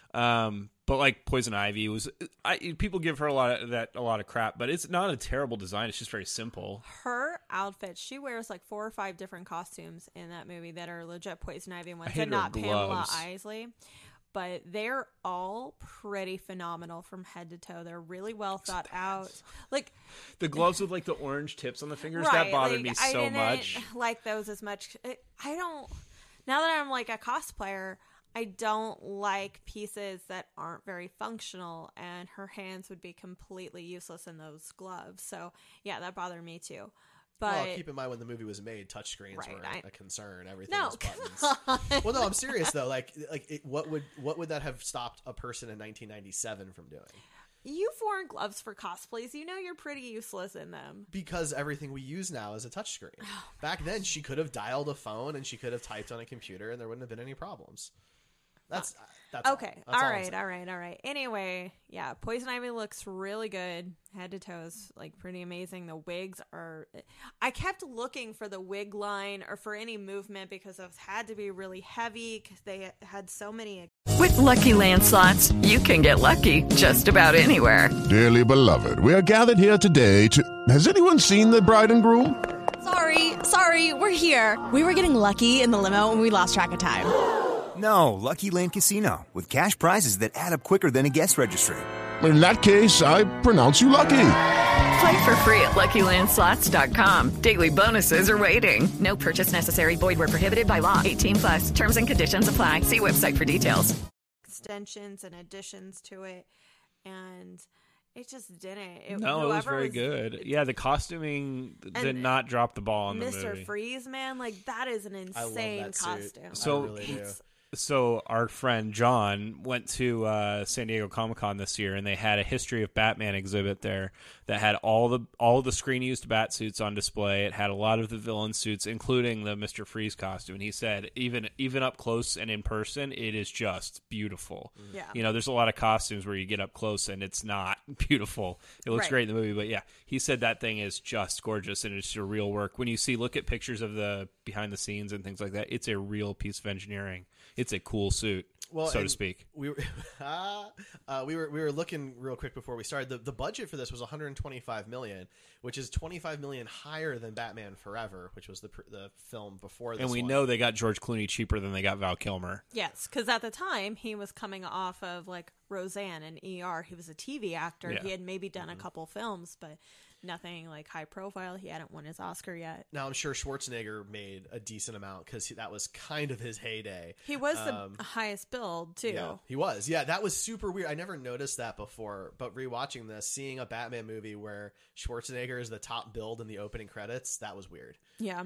Um, but like Poison Ivy was, I, people give her a lot of that, a lot of crap, but it's not a terrible design. It's just very simple. Her outfit, she wears like four or five different costumes in that movie that are legit Poison Ivy ones, hate and her not Pamela gloves. Isley. But they're all pretty phenomenal from head to toe. They're really well thought out. Like The gloves with like the orange tips on the fingers, right, that bothered like, me I so didn't much. like those as much. I don't. Now that I'm like a cosplayer, I don't like pieces that aren't very functional, and her hands would be completely useless in those gloves. So yeah, that bothered me too. But well, keep in mind when the movie was made, touchscreens Right, weren't I- a concern. Everything No, was buttons. Well, no, I'm serious though. Like, like it, what would what would that have stopped a person in nineteen ninety-seven from doing? you've worn gloves for cosplays. You know you're pretty useless in them. Because everything we use now is a touchscreen. Oh, Back then, she could have dialed a phone and she could have typed on a computer, and there wouldn't have been any problems. That's that's Okay. All, That's all all I'm right. saying. All right. All right. Anyway, yeah, Poison Ivy looks really good, head to toes, like pretty amazing. The wigs are. I kept looking for the wig line or for any movement because it had to be really heavy because they had so many. With Lucky Land Slots, you can get lucky just about anywhere. Dearly beloved, we are gathered here today to... Has anyone seen the bride and groom? Sorry, sorry, we're here. We were getting lucky in the limo and we lost track of time. No, Lucky Land Casino, with cash prizes that add up quicker than a guest registry. In that case, I pronounce you lucky. Play for free at Lucky Land Slots dot com. Daily bonuses are waiting. No purchase necessary. Void where prohibited by law. eighteen plus. Terms and conditions apply. See website for details. Extensions and additions to it, and it just didn't. It, No, it was whoever very good. Yeah, the costuming did And not drop the ball on the Mister movie. Freeze, man, like that is an insane that suit. costume. So, I really do. so our friend John went to uh, San Diego Comic Con this year, and they had a History of Batman exhibit there that had all the all the screen used bat suits on display. It had a lot of the villain suits, including the Mister Freeze costume. And he said, even even up close and in person, it is just beautiful. Yeah. You know, there's a lot of costumes where you get up close and it's not beautiful. It looks Right. great in the movie, but yeah, he said that thing is just gorgeous and it's a real work. When you see, look at pictures of the behind the scenes and things like that, it's a real piece of engineering. It's a cool suit, Well, so to and speak. We were, uh, we were we were looking real quick before we started. The the budget for this was one hundred twenty-five million dollars, which is twenty-five million dollars higher than Batman Forever, which was the pr- the film before this And we one. know they got George Clooney cheaper than they got Val Kilmer. Yes, because at the time he was coming off of like Roseanne and E R. He was a T V actor. Yeah. He had maybe done a couple films, but nothing like high profile. He hadn't won his Oscar yet. Now I'm sure Schwarzenegger made a decent amount because that was kind of his heyday. He was Um, the highest billed too. Yeah, he was. Yeah, that was super weird. I never noticed that before, but rewatching this, seeing a Batman movie where Schwarzenegger is the top build in the opening credits, that was weird. Yeah.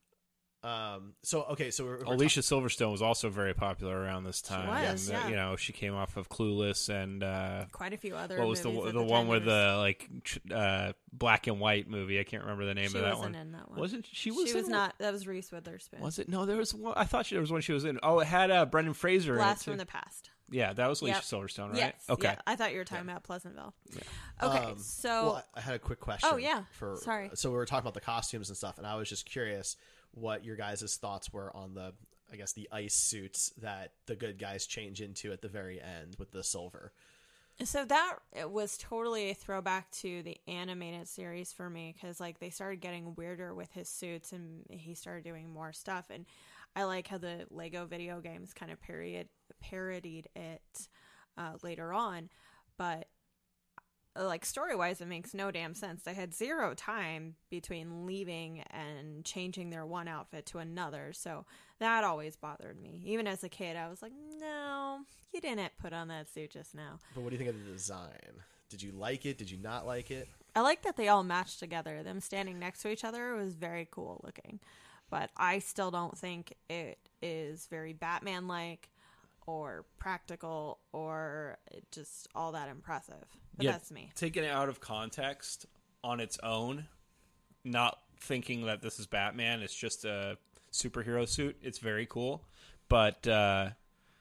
Um. So okay. So we're, we're Alicia Silverstone was also very popular around this time. was, and, uh, yeah. You know, she came off of Clueless and uh, Quite a few other What was the movies at the the one time with there was- the like tr- uh, black and white movie? I can't remember the name She of that wasn't one. in that one. Wasn't she? Was She was in not. That was Reese Witherspoon. Was it? No, there was one. I thought she, there was one she was in. Oh, it had uh, Brendan Fraser Blast in it from too. the Past. Yeah, that was Alicia Yep. Silverstone, right? Yes. Okay. Yeah, I thought you were talking about Pleasantville. Okay, Um, so well, I I had a quick question. Oh, yeah. For Sorry. So we were talking about the costumes and stuff, and I was just curious what your guys' thoughts were on the, I guess, the ice suits that the good guys change into at the very end with the silver. So that it was totally a throwback to the animated series for me because like they started getting weirder with his suits and he started doing more stuff, and I like how the Lego video games kind of period parodied it uh, later on, but uh, like story wise it makes no damn sense. They had zero time between leaving and changing their one outfit to another, so that always bothered me. Even as a kid I was like, no, you didn't put on that suit just now. But what do you think of the design? Did you like it? Did you not like it? I like that they all matched together. Them standing next to each other was very cool looking. but I still don't think it is very Batman-like or practical or just all that impressive. But yeah, that's me. Taken out of context on its own, not thinking that this is Batman, it's just a superhero suit. It's very cool, but uh,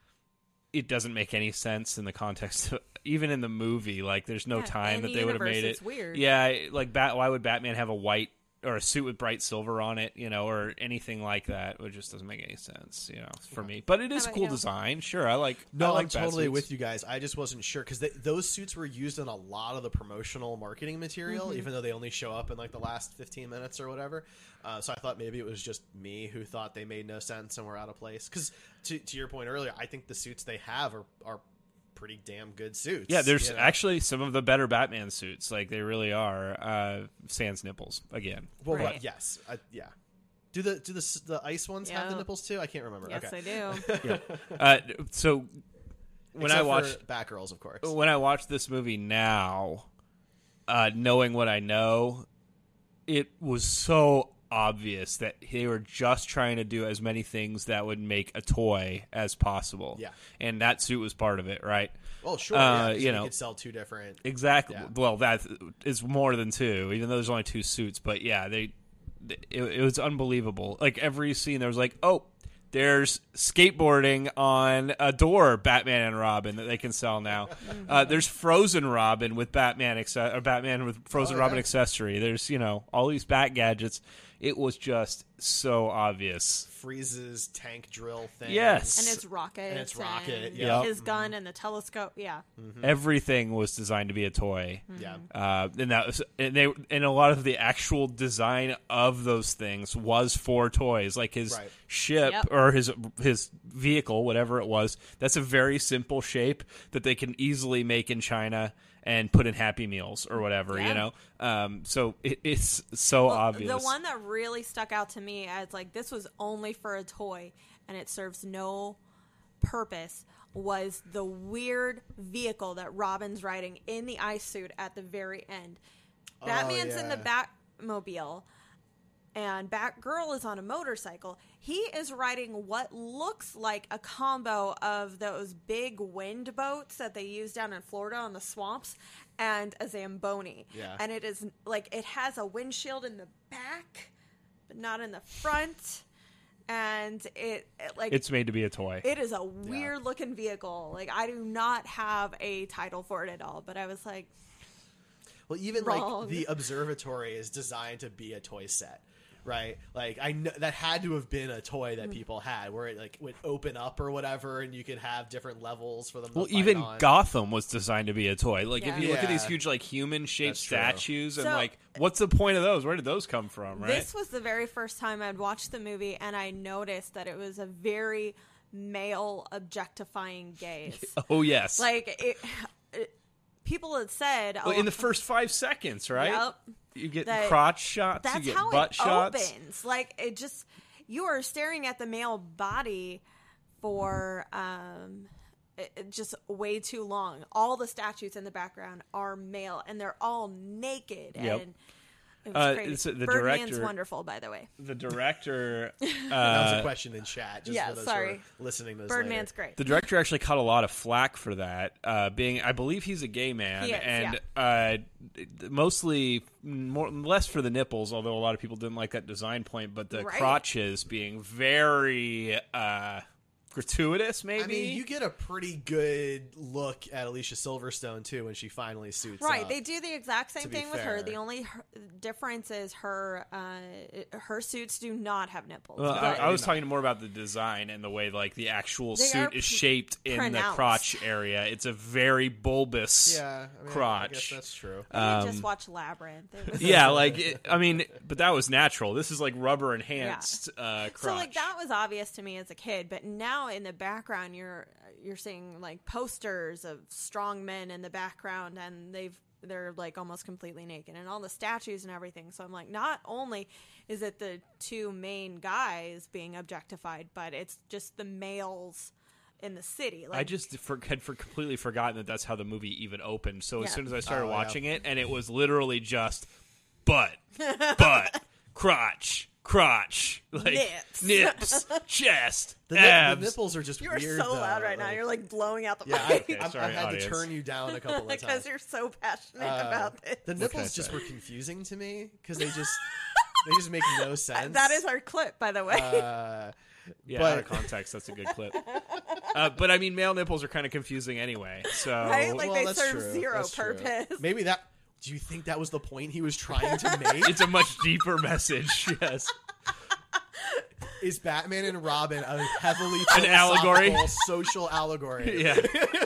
it doesn't make any sense in the context of, even in the movie. Like, there's no Yeah, time in that the they would have universe, made it. it's weird. Yeah, like Bat. Why would Batman have a white or a suit with bright silver on it, you know, or anything like that? It just doesn't make any sense, you know, for me. But it is How about cool you? design. Sure, I like. No, I like I'm totally Bat with suits. you guys. I just wasn't sure because those suits were used in a lot of the promotional marketing material, Mhm. even though they only show up in like the last fifteen minutes or whatever. Uh, so I thought maybe it was just me who thought they made no sense and were out of place. Because to, to your point earlier, I think the suits they have are, are pretty damn good suits. Yeah, there's you know? actually some of the better Batman suits. Like, they really are. Uh, sans nipples again. Well, Right. right, yes, I, yeah. Do the do the the ice ones have the Yeah. nipples too? I can't remember. Yes, okay. they do. Yeah. Uh, so when Except I for watched Batgirls, of course. when I watch this movie now, uh, knowing what I know, it was so obvious that they were just trying to do as many things that would make a toy as possible. Yeah. And that suit was part of it, right? Well, sure. Uh, yeah, 'cause you you know, could sell two different. Exactly. Yeah. Well, that is more than two, even though there's only two suits. But yeah, they it, it was unbelievable. Like, every scene, there was like, oh, there's skateboarding on a door, Batman and Robin, that they can sell now. Uh, there's Frozen Robin with Batman, acce- or Batman with Frozen Oh, Robin yeah. accessory. There's, you know, all these Bat gadgets. It was just so obvious. Freeze's tank drill thing. Yes. And it's rockets. And it's rocket, and yeah. his gun and the telescope. Yeah. Mm-hmm. Everything was designed to be a toy. Yeah. Uh, and that was, and they and a lot of the actual design of those things was for toys, like his Right. ship Yep. or his his vehicle, whatever it was. That's a very simple shape that they can easily make in China and put in Happy Meals or whatever, Yeah. you know. Um, so it, it's so Well, obvious. The one that really stuck out to me as like this was only for a toy and it serves no purpose was the weird vehicle that Robin's riding in the ice suit at the very end. Oh, Batman's in the yeah. Batmobile and Batgirl is on a motorcycle. He is riding what looks like a combo of those big wind boats that they use down in Florida on the swamps and a Zamboni. Yeah. And it is like it has a windshield in the back, but not in the front. And it, it like it's made to be a toy. it is a weird looking vehicle. Like I do not have a title for it at all, but I was like, Well, even Wrong. like the observatory is designed to be a toy set, right? Like I know that had to have been a toy that people had, where it like would open up or whatever, and you could have different levels for them. Well, to fight even on. Gotham was designed to be a toy. Like, if you look at these Yeah. huge, like, human-shaped That's true. statues, and, So- like, what's the point of those? Where did those come from, right? this was the very first time I'd watched the movie, and I noticed that it was a very male objectifying gaze. Oh, yes. Like it, it people had said, Well, oh, in the first five seconds, right? Yep. You get that- crotch shots, That's you get how butt it shots. opens. Like it just you are staring at the male body for um it- it just way too long. All the statues in the background are male, and they're all naked. Yep. And it was Uh, crazy. it's, uh, the Birdman's director, wonderful, by the way. The director. Uh, that was a question in chat. Just yeah, for those sorry. Who are listening to this Birdman's later. great. The director actually caught a lot of flack for that, uh, being I believe he's a gay man, He is, and uh, mostly more less for the nipples, although a lot of people didn't like that design point, but the Right. crotches being very uh, gratuitous, maybe. I mean, you get a pretty good look at Alicia Silverstone too when she finally suits Right, up. they do the exact same to be thing with her. fair. The only her, difference is her uh, her suits do not have nipples. Well, I, but- I was talking more about the design and the way, like, the actual They are suit pr- is shaped in the pronounced. crotch area. It's a very bulbous Yeah, I mean, crotch. I guess that's true. I Um, just watch Labyrinth. It was- yeah, like it, I mean, but that was natural. This is like rubber enhanced uh, crotch. So like that was obvious to me as a kid, but now in the background you're you're seeing like posters of strong men in the background, and they've they're like almost completely naked, and all the statues and everything. So I'm like, not only is it the two main guys being objectified, but it's just the males in the city. Like, I just for, had for completely forgotten that that's how the movie even opened. So as Yeah. soon as I started Oh, yeah. watching it, and it was literally just butt, butt, crotch, crotch, like Nips. nips, chest, The, nip- the abs. nipples are just You are weird. so loud though. right now. Like- You're like blowing out the Yeah, I, mic. Okay, I've, sorry, I've had audience. to turn you down a couple of times because you're so passionate Uh, about this. The nipples Okay, just sorry. were confusing to me because they just they just make no sense. That is our clip, by the way. Uh, Yeah, but- out of context, that's a good clip. Uh, but I mean, male nipples are kind of confusing anyway. So Right? Like, they that's serve true. zero That's true. purpose. Maybe that. Do you think that was the point he was trying to make? it's a much deeper message. Yes. Is Batman and Robin a heavily An allegory? philosophical social allegory? Yeah.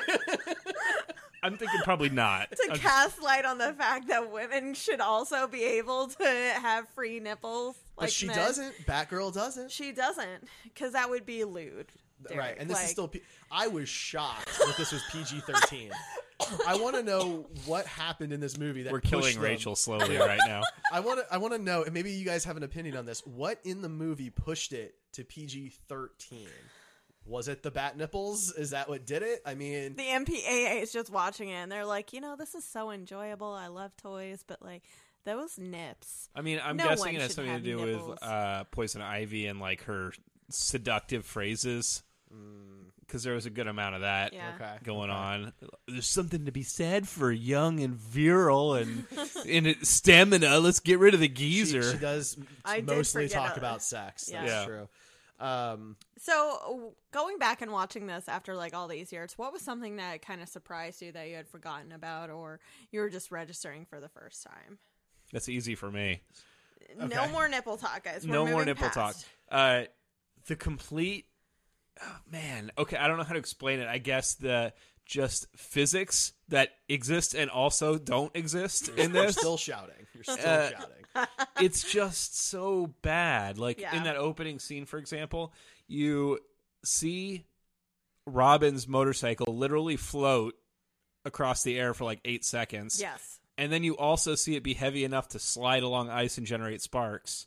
I'm thinking probably not. to I'm- cast light on the fact that women should also be able to have free nipples. But Like she men. doesn't. Batgirl doesn't. She doesn't, because that would be lewd. Right, Derek. and this Like, is still. P- I was shocked that this was P G thirteen. I want to know what happened in this movie that We're pushed killing them- Rachel slowly right now. I want to. I want to know, and maybe you guys have an opinion on this. What in the movie pushed it to P G thirteen? Was it the bat nipples? Is that what did it? I mean, the M P A A is just watching it, and they're like, you know, this is so enjoyable. I love toys, but like those nips. I mean, I'm No guessing one it has should something to have do nipples. with uh, Poison Ivy and like her seductive phrases. Because there was a good amount of that Yeah. Okay. going on. There's something to be said for young and virile and and it, stamina. Let's get rid of the she, geezer. she does I did mostly forget talk a- about sex. Yeah. That's Yeah. true. Um, So going back and watching this after like all these years, what was something that kind of surprised you that you had forgotten about, or you were just registering for the first time? That's easy for me. No more nipple talk, guys. We're no more moving nipple past. talk. Uh, the complete oh, man. Okay, I don't know how to explain it. I guess the just physics that exist and also don't exist in you're this. still shouting. You're still Uh, shouting. It's just so bad. Like Yeah. in that opening scene, for example, you see Robin's motorcycle literally float across the air for like eight seconds. Yes. And then you also see it be heavy enough to slide along ice and generate sparks.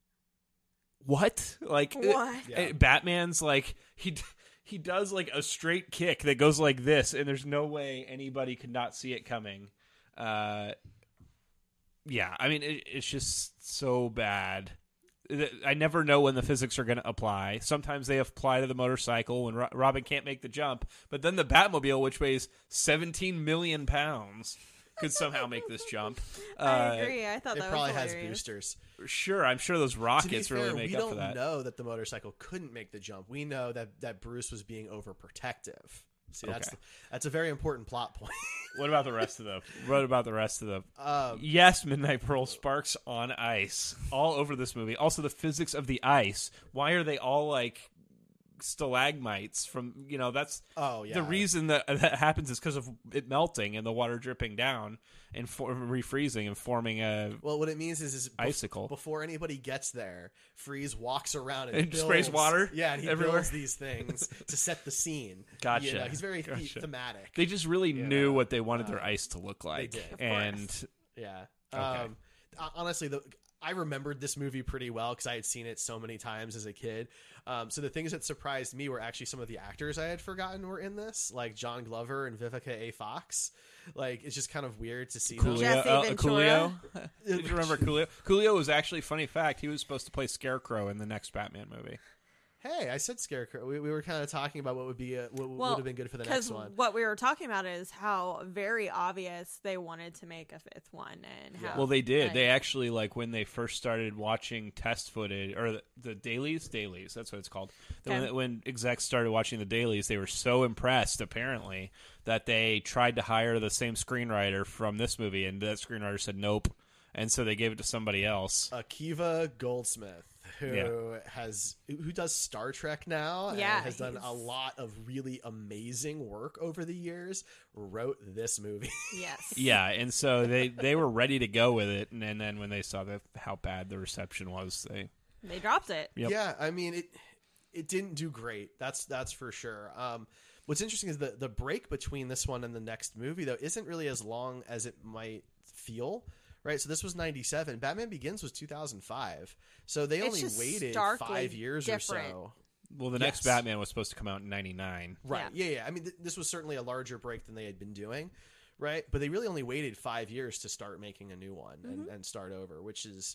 What? Like What? uh, uh, Batman's like he he does like a straight kick that goes like this, and there's no way anybody could not see it coming. Uh, yeah, I mean it, it's just so bad. I never know when the physics are going to apply. Sometimes they apply to the motorcycle when Ro- Robin can't make the jump, but then the Batmobile, which weighs seventeen million pounds, could somehow make this jump. I Uh, agree. I thought It that probably was has hilarious. boosters. Sure, I'm sure those To be rockets fair, really make we up don't for that. know that the motorcycle couldn't make the jump. We know that, that Bruce was being overprotective. See, that's Okay. the, that's a very important plot point. What about the rest of the? What about the rest of the? Um, yes, Midnight Pearl sparks on ice all over this movie. Also, the physics of the ice. Why are they all like stalagmites? From you know, that's Oh, yeah. The reason that that happens is because of it melting and the water dripping down and for, refreezing and forming a Well, what it means is, is bef- icicle. before anybody gets there, Freeze walks around and, And builds, sprays water Yeah, and he everywhere. builds these things to set the scene. Gotcha. You know, he's very the- Gotcha. thematic. They just really you knew know? what they wanted their Uh, ice to look like, did. Of and Yeah. Okay. Um, ho- honestly, the, I remembered this movie pretty well because I had seen it so many times as a kid. Um, so the things that surprised me were actually some of the actors I had forgotten were in this, like John Glover and Vivica A. Fox. Like, it's just kind of weird to see them. Coolio. Jesse Uh, Ventura. Coolio. Did you remember Coolio? Coolio was actually, funny fact, he was supposed to play Scarecrow in the next Batman movie. Hey, I said Scarecrow. We, we were kind of talking about what would be a, what Well, would have been good for the because next one. what we were talking about is how very obvious they wanted to make a fifth one, and how Well, they did. like, They actually, like, when they first started watching test footage, or the, the dailies? Dailies, that's what it's called. Okay. When, when execs started watching the dailies, they were so impressed, apparently, that they tried to hire the same screenwriter from this movie, and that screenwriter said nope. And so they gave it to somebody else. Akiva Goldsmith, who Yeah. has who does Star Trek now, Yeah, and has done he's- a lot of really amazing work over the years, wrote this movie. yes, Yeah, and so they, they were ready to go with it, and, and then when they saw that how bad the reception was, they they dropped it. Yep. Yeah, I mean it. It didn't do great. That's that's for sure. Um, what's interesting is the the break between this one and the next movie though isn't really as long as it might feel. Right, so this was ninety-seven. Batman Begins was two thousand five. So they It's only just waited starkly five years different. or so. Well, the next Yes. Batman was supposed to come out in ninety-nine. Right. Yeah, yeah. I mean, th- this was certainly a larger break than they had been doing, right? But they really only waited five years to start making a new one and, Mm-hmm. and start over, which is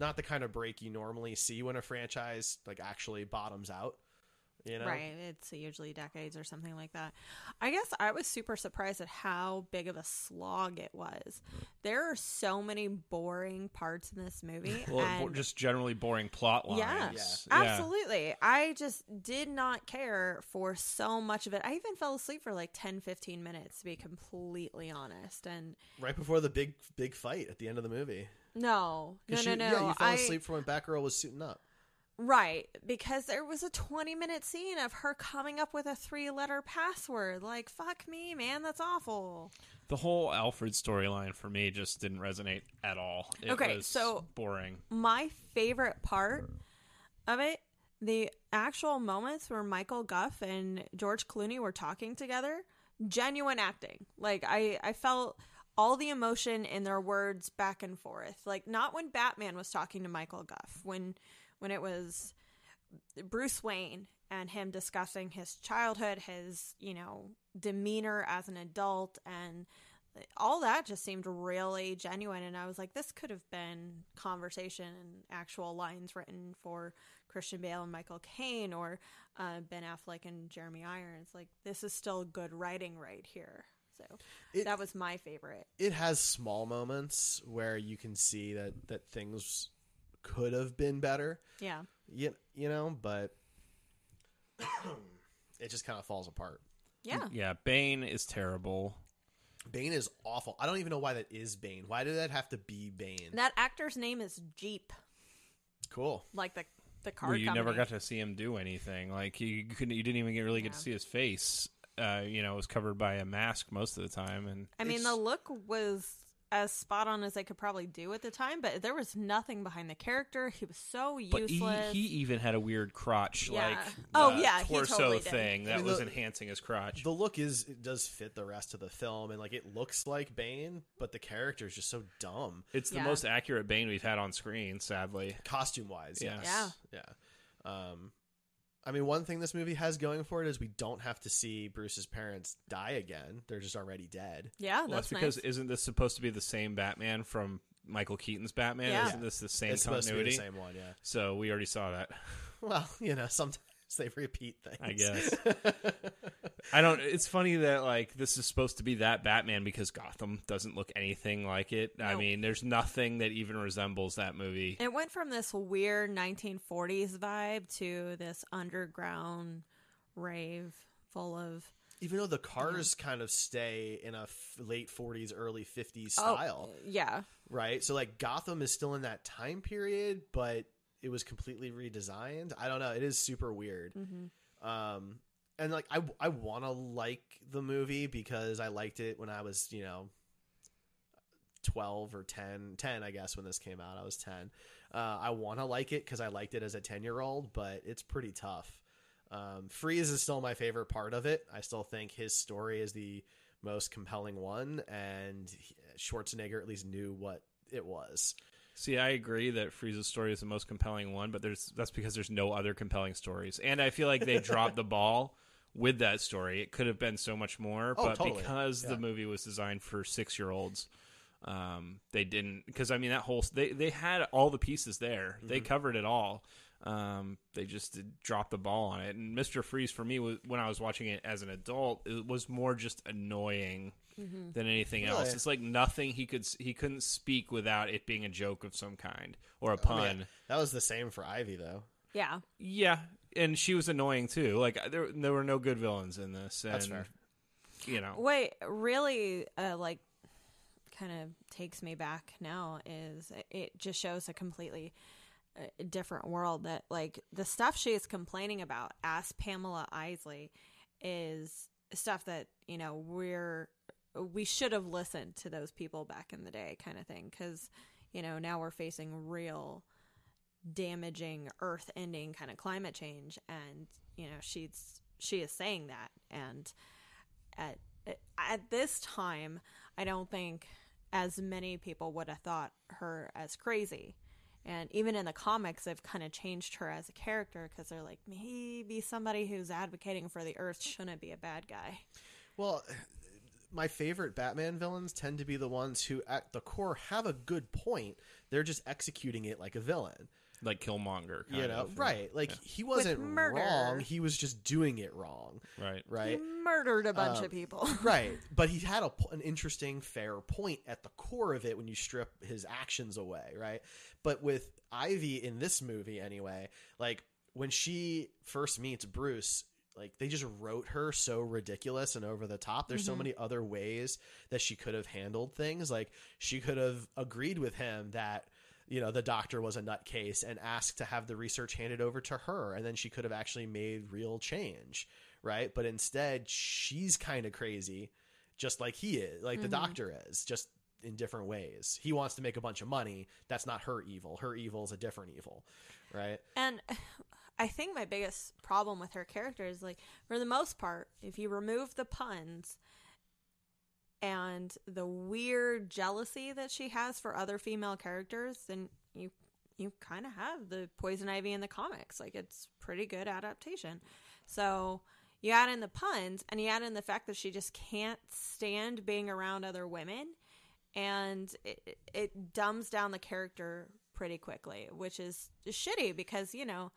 not the kind of break you normally see when a franchise like actually bottoms out. You know? Right. It's usually decades or something like that. I guess I was super surprised at how big of a slog it was. There are so many boring parts in this movie. Well, and just generally boring plot lines. Yeah, Yeah. absolutely. I just did not care for so much of it. I even fell asleep for like ten, fifteen minutes, to be completely honest. And Right before the big big fight at the end of the movie. no, no, 'Cause no, you- no. Yeah, you fell I- asleep for when Batgirl was suiting up. Right, because there was a twenty minute scene of her coming up with a three letter password. Like, fuck me, man, that's awful. The whole Alfred storyline for me just didn't resonate at all. It Okay, was so- boring. My favorite part of it, the actual moments where Michael Guff and George Clooney were talking together, genuine acting. Like, I, I felt all the emotion in their words back and forth. Like, not when Batman was talking to Michael Guff, when when it was Bruce Wayne and him discussing his childhood, his, you know, demeanor as an adult, and all that just seemed really genuine. And I was like, this could have been conversation and actual lines written for Christian Bale and Michael Caine, or uh, Ben Affleck and Jeremy Irons. Like, this is still good writing right here. So It- that was my favorite. It has small moments where you can see that that things could have been better. Yeah. You, you know, but it just kind of falls apart. Yeah. Yeah, Bane is terrible. Bane is awful. I don't even know why that is Bane. Why did that have to be Bane? That actor's name is Jeep, Cool. like the the car Well, you company. never got to see him do anything. Like you couldn't, you didn't even get, really get to see his face. Uh, you know, it was covered by a mask most of the time, and I mean, the look was as spot on as they could probably do at the time, but there was nothing behind the character. He was so but he, useless. he even had a weird crotch, Yeah. like Oh, uh, yeah, he torso totally did. thing that I mean, was the- enhancing his crotch. The look is it does fit the rest of the film, and like it looks like Bane, but the character is just so dumb. It's the Yeah. most accurate Bane we've had on screen, sadly. Costume wise, Yeah. yes. Yeah. Um, I mean, one thing this movie has going for it is we don't have to see Bruce's parents die again. They're just already dead. Yeah, Well, that's because nice. isn't this supposed to be the same Batman from Michael Keaton's Batman? Yeah. Isn't this the same It's supposed to be the continuity? same one, yeah. So we already saw that. Well, you know, sometimes they repeat things. I guess. I don't. It's funny that like this is supposed to be that Batman because Gotham doesn't look anything like it. I No. mean, there's nothing that even resembles that movie. It went from this weird nineteen forties vibe to this underground rave full of Even though the cars kind of stay in a f- late forties, early fifties Oh, style. yeah. Right? So, like, Gotham is still in that time period, but it was completely redesigned. I don't know. It is super weird. Mhm. Um, and, like, I, I want to like the movie because I liked it when I was, you know, twelve or ten, ten, I guess, when this came out. I was ten. Uh, I want to like it because I liked it as a ten-year-old, but it's pretty tough. Um, Freeze is still my favorite part of it. I still think his story is the most compelling one, and he- Schwarzenegger at least knew what it was. See, I agree that Frieza's story is the most compelling one, but there's that's because there's no other compelling stories, and I feel like they dropped the ball with that story. It could have been so much more, Oh, but totally. because Yeah. the movie was designed for six-year-olds, um, they didn't. Because I mean, that whole they they had all the pieces there. They Mhm. covered it all. Um, they just did drop the ball on it. And Mister Freeze, for me, was, when I was watching it as an adult, it was more just annoying Mhm. than anything Really? else. It's like nothing he could he couldn't speak without it being a joke of some kind or a I pun. mean, that was the same for Ivy, though. Yeah. Yeah, and she was annoying too. Like there there were no good villains in this. And, That's fair. You know, Wait, really, uh, like, kind of takes me back now is it just shows a completely uh, different world that, like, the stuff she is complaining about as Pamela Isley is stuff that, you know, we're, we should have listened to those people back in the day kind of thing. Cause, you know, now we're facing real damaging earth ending kind of climate change. And, you know, she's, she is saying that. And at, at this time, I don't think as many people would have thought her as crazy. And even in the comics, they've kind of changed her as a character because they're like, maybe somebody who's advocating for the earth shouldn't be a bad guy. Well, my favorite Batman villains tend to be the ones who, at the core, have a good point. They're just executing it like a villain. Like Killmonger, kind you know, of. right? Like Yeah. he wasn't With murder. wrong; he was just doing it wrong, right? Right? He murdered a bunch Um, of people. right? But he had a, an interesting, fair point at the core of it when you strip his actions away, right? But with Ivy in this movie, anyway, like when she first meets Bruce, like they just wrote her so ridiculous and over the top. There's so Mhm. many other ways that she could have handled things. Like she could have agreed with him that, you know, the doctor was a nutcase and asked to have the research handed over to her. And then she could have actually made real change. Right. But instead, she's kind of crazy, just like he is, like Mhm. the doctor is, just in different ways. He wants to make a bunch of money. That's not her evil. Her evil is a different evil. Right. And I think my biggest problem with her character is, like, for the most part, if you remove the puns and the weird jealousy that she has for other female characters, then you you kind of have the Poison Ivy in the comics. Like, it's pretty good adaptation. So you add in the puns and you add in the fact that she just can't stand being around other women, and it, it dumbs down the character pretty quickly, which is shitty because, you know,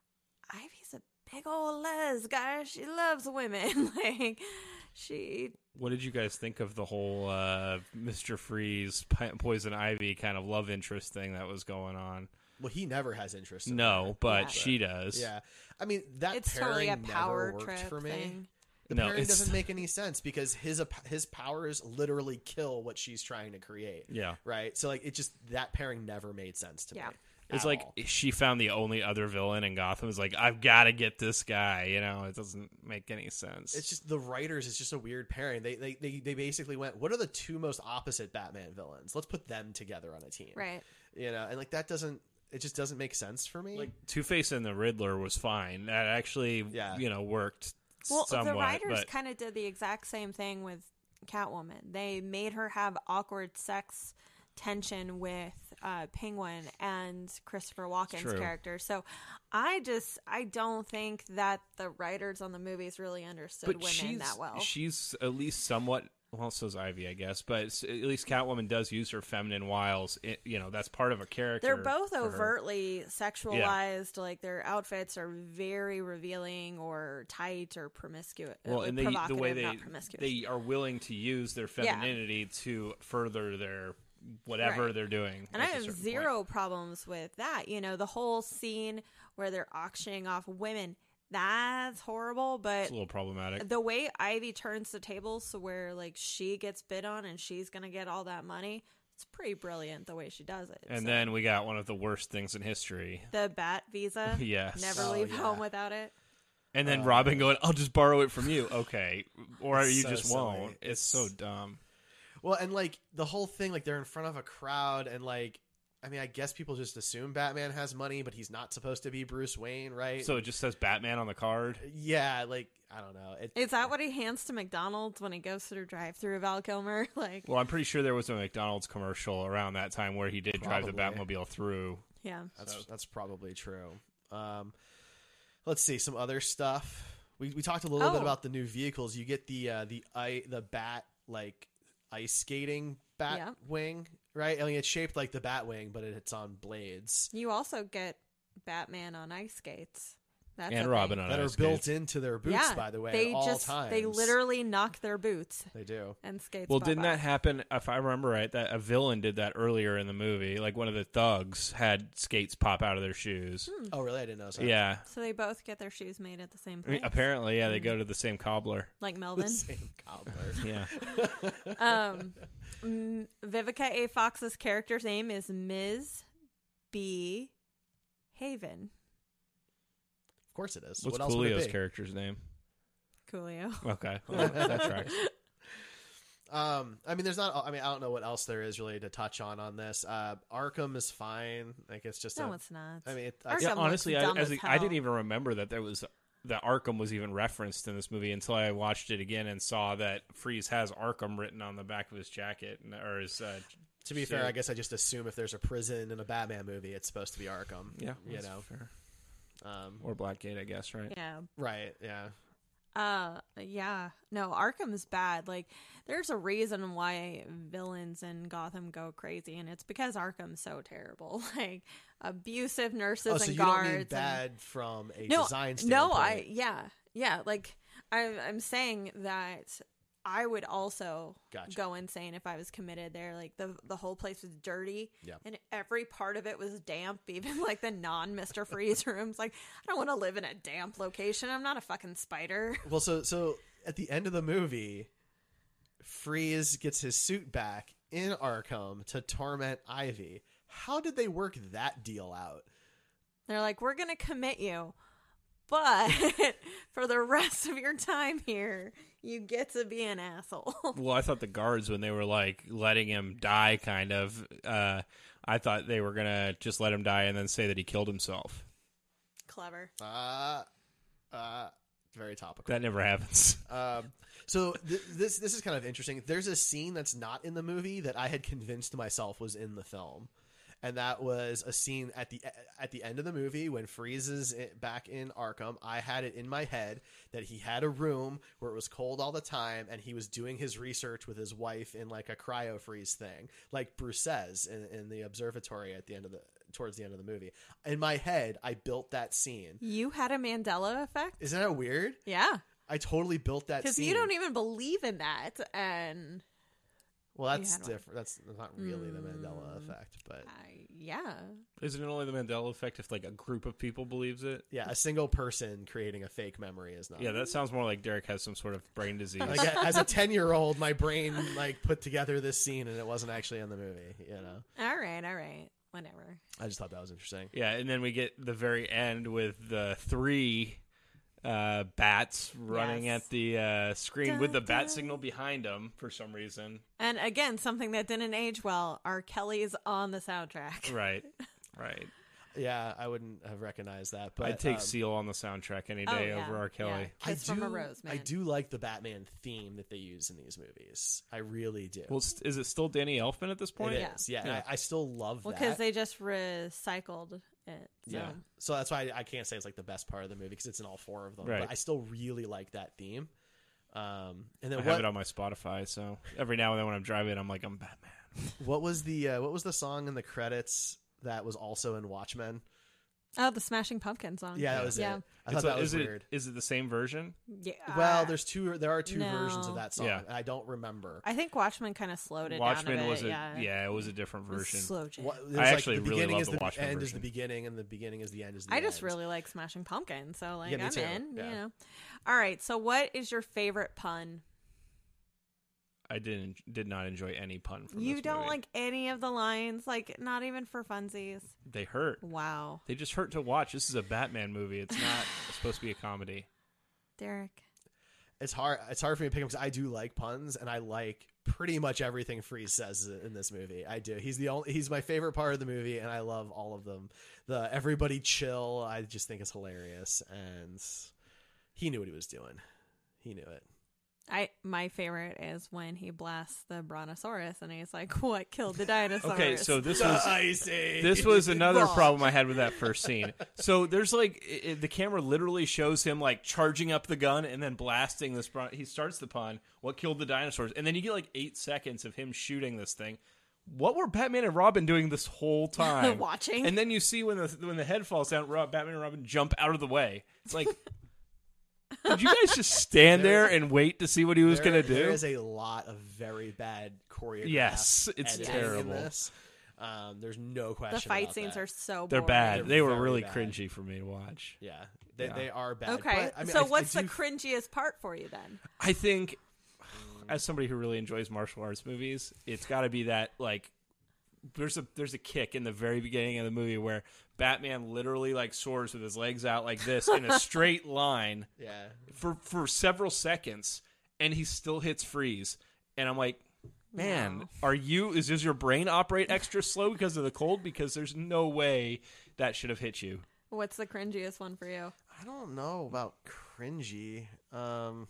Ivy's a big old les, guys. She loves women. Like, she... What did you guys think of the whole uh, Mister Freeze, P- Poison Ivy kind of love interest thing that was going on? Well, he never has interest in No, her. but Yeah. she does. Yeah. I mean, that It's pairing totally a never power worked trip for me. thing. The No, pairing it's- doesn't make any sense because his ap- his powers literally kill what she's trying to create. Yeah. Right? So, like, it just, that pairing never made sense to Yeah. me. It's at like all. she found the only other villain in Gotham. Is like, I've got to get this guy. You know, it doesn't make any sense. It's just the writers. It's just a weird pairing. They, they they they basically went, what are the two most opposite Batman villains? Let's put them together on a team. Right. You know, and like that doesn't. It just doesn't make sense for me. like Two-Face and the Riddler was fine. That actually, Yeah. you know, worked Well, somewhat. the writers but kind of did the exact same thing with Catwoman. They made her have awkward sex tension with uh, Penguin and Christopher Walken's True. character. So I just, I don't think that the writers on the movies really understood but women she's, that well. she's at least somewhat. Well, so's Ivy, I guess. But it's- at least Catwoman does use her feminine wiles. It, you know, that's part of a character. They're both for her. overtly sexualized. Like, their outfits are very revealing or tight or promiscuous. Well, like and they, the provocative, way they not promiscuous. they are willing to use their Yeah. femininity to further their whatever Right. they're doing. And I at a have certain zero point. problems with that. You know, the whole scene where they're auctioning off women, that's horrible. But It's a little problematic. the way Ivy turns the tables to where, like, she gets bid on and she's going to get all that money, it's pretty brilliant the way she does it. And So, then we got one of the worst things in history. the bat visa. Yes. Never Oh, leave yeah. home without it. And then Uh, Robin going, "I'll just borrow it from you." Okay, or It's you so just silly. won't. It's, so dumb. Well, and like the whole thing, like they're in front of a crowd, and like, I mean, I guess people just assume Batman has money, but he's not supposed to be Bruce Wayne, right? So it just says Batman on the card. Yeah, like I don't know. It, Is that what he hands to McDonald's when he goes through drive-through Val Kilmer? Like, Well, I'm pretty sure there was a McDonald's commercial around that time where he did drive the Probably. Batmobile through. yeah. That's So- that's probably true. Um, let's see some other stuff. We we talked a little bit Oh. about the new vehicles. You get the uh, the i the bat like ice skating bat Yeah. wing, right? I mean, it's shaped like the bat wing, but it's on blades You also get Batman on ice skates. That's And a Robin thing. on that ice are built skates. into their boots. Yeah, By the way, they at all just times they literally knock their boots they do. and skates. Well, pop didn't out. that happen? If I remember right, that a villain did that earlier in the movie. Like one of the thugs had skates pop out of their shoes. Hmm. Oh, really? I didn't know. So. Yeah, So they both get their shoes made at the same I mean, place, apparently, yeah, they go to the same cobbler. like The Melvin. same cobbler. Yeah, um, mm, Vivica A. Fox's character's name is Miz B. Haven. Of course it is. what's what else would it Coolio's be? character's name? Coolio. Okay, well, that tracks. Um, I mean, there's not. I mean, I don't know what else there is really to touch on on this. Uh, Arkham is fine. Like it's just. No, a, it's not. I mean, it, Arkham Yeah, looks honestly, I, dumb as as a, I didn't hell. even remember that there was that Arkham was even referenced in this movie until I watched it again and saw that Freeze has Arkham written on the back of his jacket and- or his. Uh, to be fair, suit. I guess I just assume if there's a prison in a Batman movie, it's supposed to be Arkham. Yeah, you that's know. fair. Um, Or Blackgate, I guess, right? Yeah. right. Yeah. Uh, yeah. No, Arkham's bad. Like, there's a reason why villains in Gotham go crazy, and it's because Arkham's so terrible. Like, abusive nurses Oh, so and you guards. don't mean and- bad from a no, design standpoint? No, I yeah, yeah. Like, I'm I'm saying that I would also Gotcha. go insane if I was committed there. Like, the the whole place was dirty, Yeah. and every part of it was damp. Even like the non Mister Freeze rooms. Like, I don't want to live in a damp location. I'm not a fucking spider. Well, so so at the end of the movie, Freeze gets his suit back in Arkham to torment Ivy. How did they work that deal out? They're like, we're gonna commit you, but for the rest of your time here, you get to be an asshole. Well, I thought the guards, when they were like letting him die, kind of, uh, I thought they were gonna just let him die and then say that he killed himself. Clever. Uh, uh, very topical. That never happens. Um, so th- this this is kind of interesting. There's a scene that's not in the movie that I had convinced myself was in the film, and that was a scene at the at the end of the movie when Freeze is in, back in Arkham. I had it in my head that he had a room where it was cold all the time, and he was doing his research with his wife in like a cryo freeze thing, like Bruce says in, in the observatory at the end of the towards the end of the movie. In my head, I built that scene. You had a Mandela effect? Isn't that weird? Yeah. I totally built that Because scene. you don't even believe in that. And Well, you that's had one. different. That's not really the Mandela effect, but yeah. Isn't it only the Mandela effect if like a group of people believes it? yeah, a single person creating a fake memory is not. Yeah, that sounds more like Derek has some sort of brain disease. Like, as a ten-year-old, my brain like put together this scene, and it wasn't actually in the movie. You know. All right, all right. Whatever. I just thought that was interesting. Yeah, and then we get the very end with the three uh, bats running Yes. at the uh, screen with the Dun, bat dun. signal behind them for some reason. And again, something that didn't age well, R. Kelly's on the soundtrack. Right, right. Yeah, I wouldn't have recognized that, but I'd take um, Seal on the soundtrack any Oh, day yeah, over R. Kelly. yeah. I Kiss from a do. Rose, I man. do like the Batman theme that they use in these movies. I really do. Well, s- is it still Danny Elfman at this point? It is. Yeah, Yeah. I, I still love Well, that. because they just recycled it. So. Yeah. So that's why I, I can't say it's like the best part of the movie because it's in all four of them. Right. But I still really like that theme. Um, and then I what, have it on my Spotify, so every now and then when I'm driving, I'm like, I'm Batman. what was the uh, what was the song in the credits that was also in Watchmen? Oh, the Smashing Pumpkins song. Yeah, that was yeah. it. I It's thought a- that was is weird. It, is it the same version? Yeah. Well, there's two. There are two no. versions of that song. Yeah. And I don't remember. I think Watchmen kind of slowed it Watchmen down a bit. was a yeah. yeah, it was a different It was version. slow jam. What, it was I like actually the really beginning love is the the Watchmen end is the version. beginning, and the beginning is the end is the I just end. really like Smashing Pumpkins, so like Yeah, me I'm too. in. Yeah. You know. All right. So, what is your favorite pun? I didn't did not enjoy any pun from You this don't movie. like any of the lines, like not even for funsies. They hurt. Wow, They just hurt to watch. This is a Batman movie. It's not supposed to be a comedy. Derek. It's hard. It's hard for me to pick him because I do like puns, and I like pretty much everything Freeze says in this movie. I do. He's the only. He's my favorite part of the movie, and I love all of them. The everybody chill. I just think is hilarious, and he knew what he was doing. He knew it. I my favorite is when he blasts the brontosaurus and he's like, "What killed the dinosaurs?" Okay, so this was Icy. this was another Wrong. problem I had with that first scene. So there's like it, it- the camera literally shows him like charging up the gun and then blasting this. Bron- he starts the pun. What killed the dinosaurs? And then you get like eight seconds of him shooting this thing. What were Batman and Robin doing this whole time? Watching. And then you see when the when the head falls down, Rob, Batman and Robin jump out of the way. It's like. Did you guys just stand there and wait to see what he was There- going to do? There is a lot of very bad choreographed. Yes, it's editing terrible. In this. Um, there's no question. the fight about scenes that. are so. They're boring. bad. They're they were very really bad. cringy for me to watch. Yeah, they Yeah. they are bad. Okay, But, I mean, so I- I what's the do- cringiest part for you then? I think, as somebody who really enjoys martial arts movies, it's got to be that like there's a there's a kick in the very beginning of the movie where Batman literally like soars with his legs out like this in a straight line, Yeah. for for several seconds, and he still hits Freeze, and I'm like. Man, No. are you? Is does your brain operate extra slow because of the cold? Because there's no way that should have hit you. What's the cringiest one for you? I don't know about cringy. Um,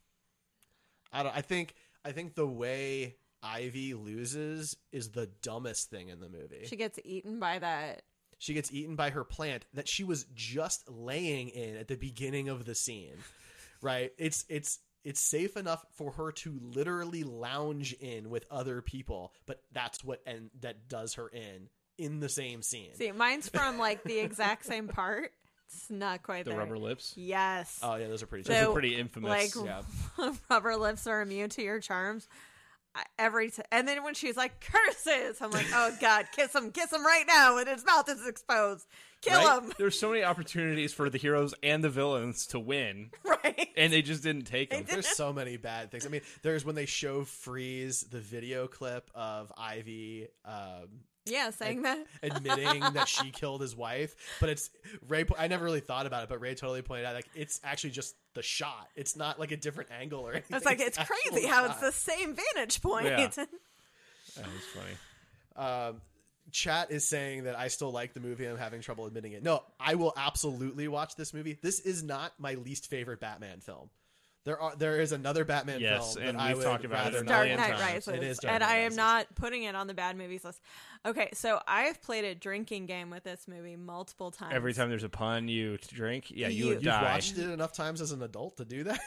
I don't. I think. I think the way Ivy loses is the dumbest thing in the movie. She gets eaten by that. She gets eaten by her plant that she was just laying in at the beginning of the scene. right? It's it's it's safe enough for her to literally lounge in with other people, but that's what and that does her in in the same scene. See, mine's from like the exact same part. It's not quite The there. rubber lips? Yes. Oh yeah, those are pretty. Those So, are pretty infamous. Like Yeah. rubber lips are immune to your charms. I- Every t- and then when she's like curses, I'm like, oh god, kiss him, kiss him right now, and his mouth is exposed. Kill Right? him. There's so many opportunities for the heroes and the villains to win, right? And they just didn't take them. There's so many bad things. I mean, there's when they show Freeze the video clip of Ivy. Um, Yeah, saying ad- that. admitting that she killed his wife, but it's Ray. I never really thought about it, but Ray totally pointed out like it's actually just the shot. It's not like a different angle or anything. It's like it's the actual crazy how shot. it's the same vantage point. Yeah. That was funny. Um, chat is saying that I still like the movie and I'm having trouble admitting it. No, I will absolutely watch this movie. This is not my least favorite Batman film. There are there is another Batman Yes, film and that I we've would talked about it rather a not Dark million Knight times. Rises. It is Dark and Knight I am Rises. not putting it on the bad movies list. Okay, so I've played a drinking game with this movie multiple times. Every time there's a pun, you drink. Yeah, you, You- would You've die. watched it enough times as an adult to do that.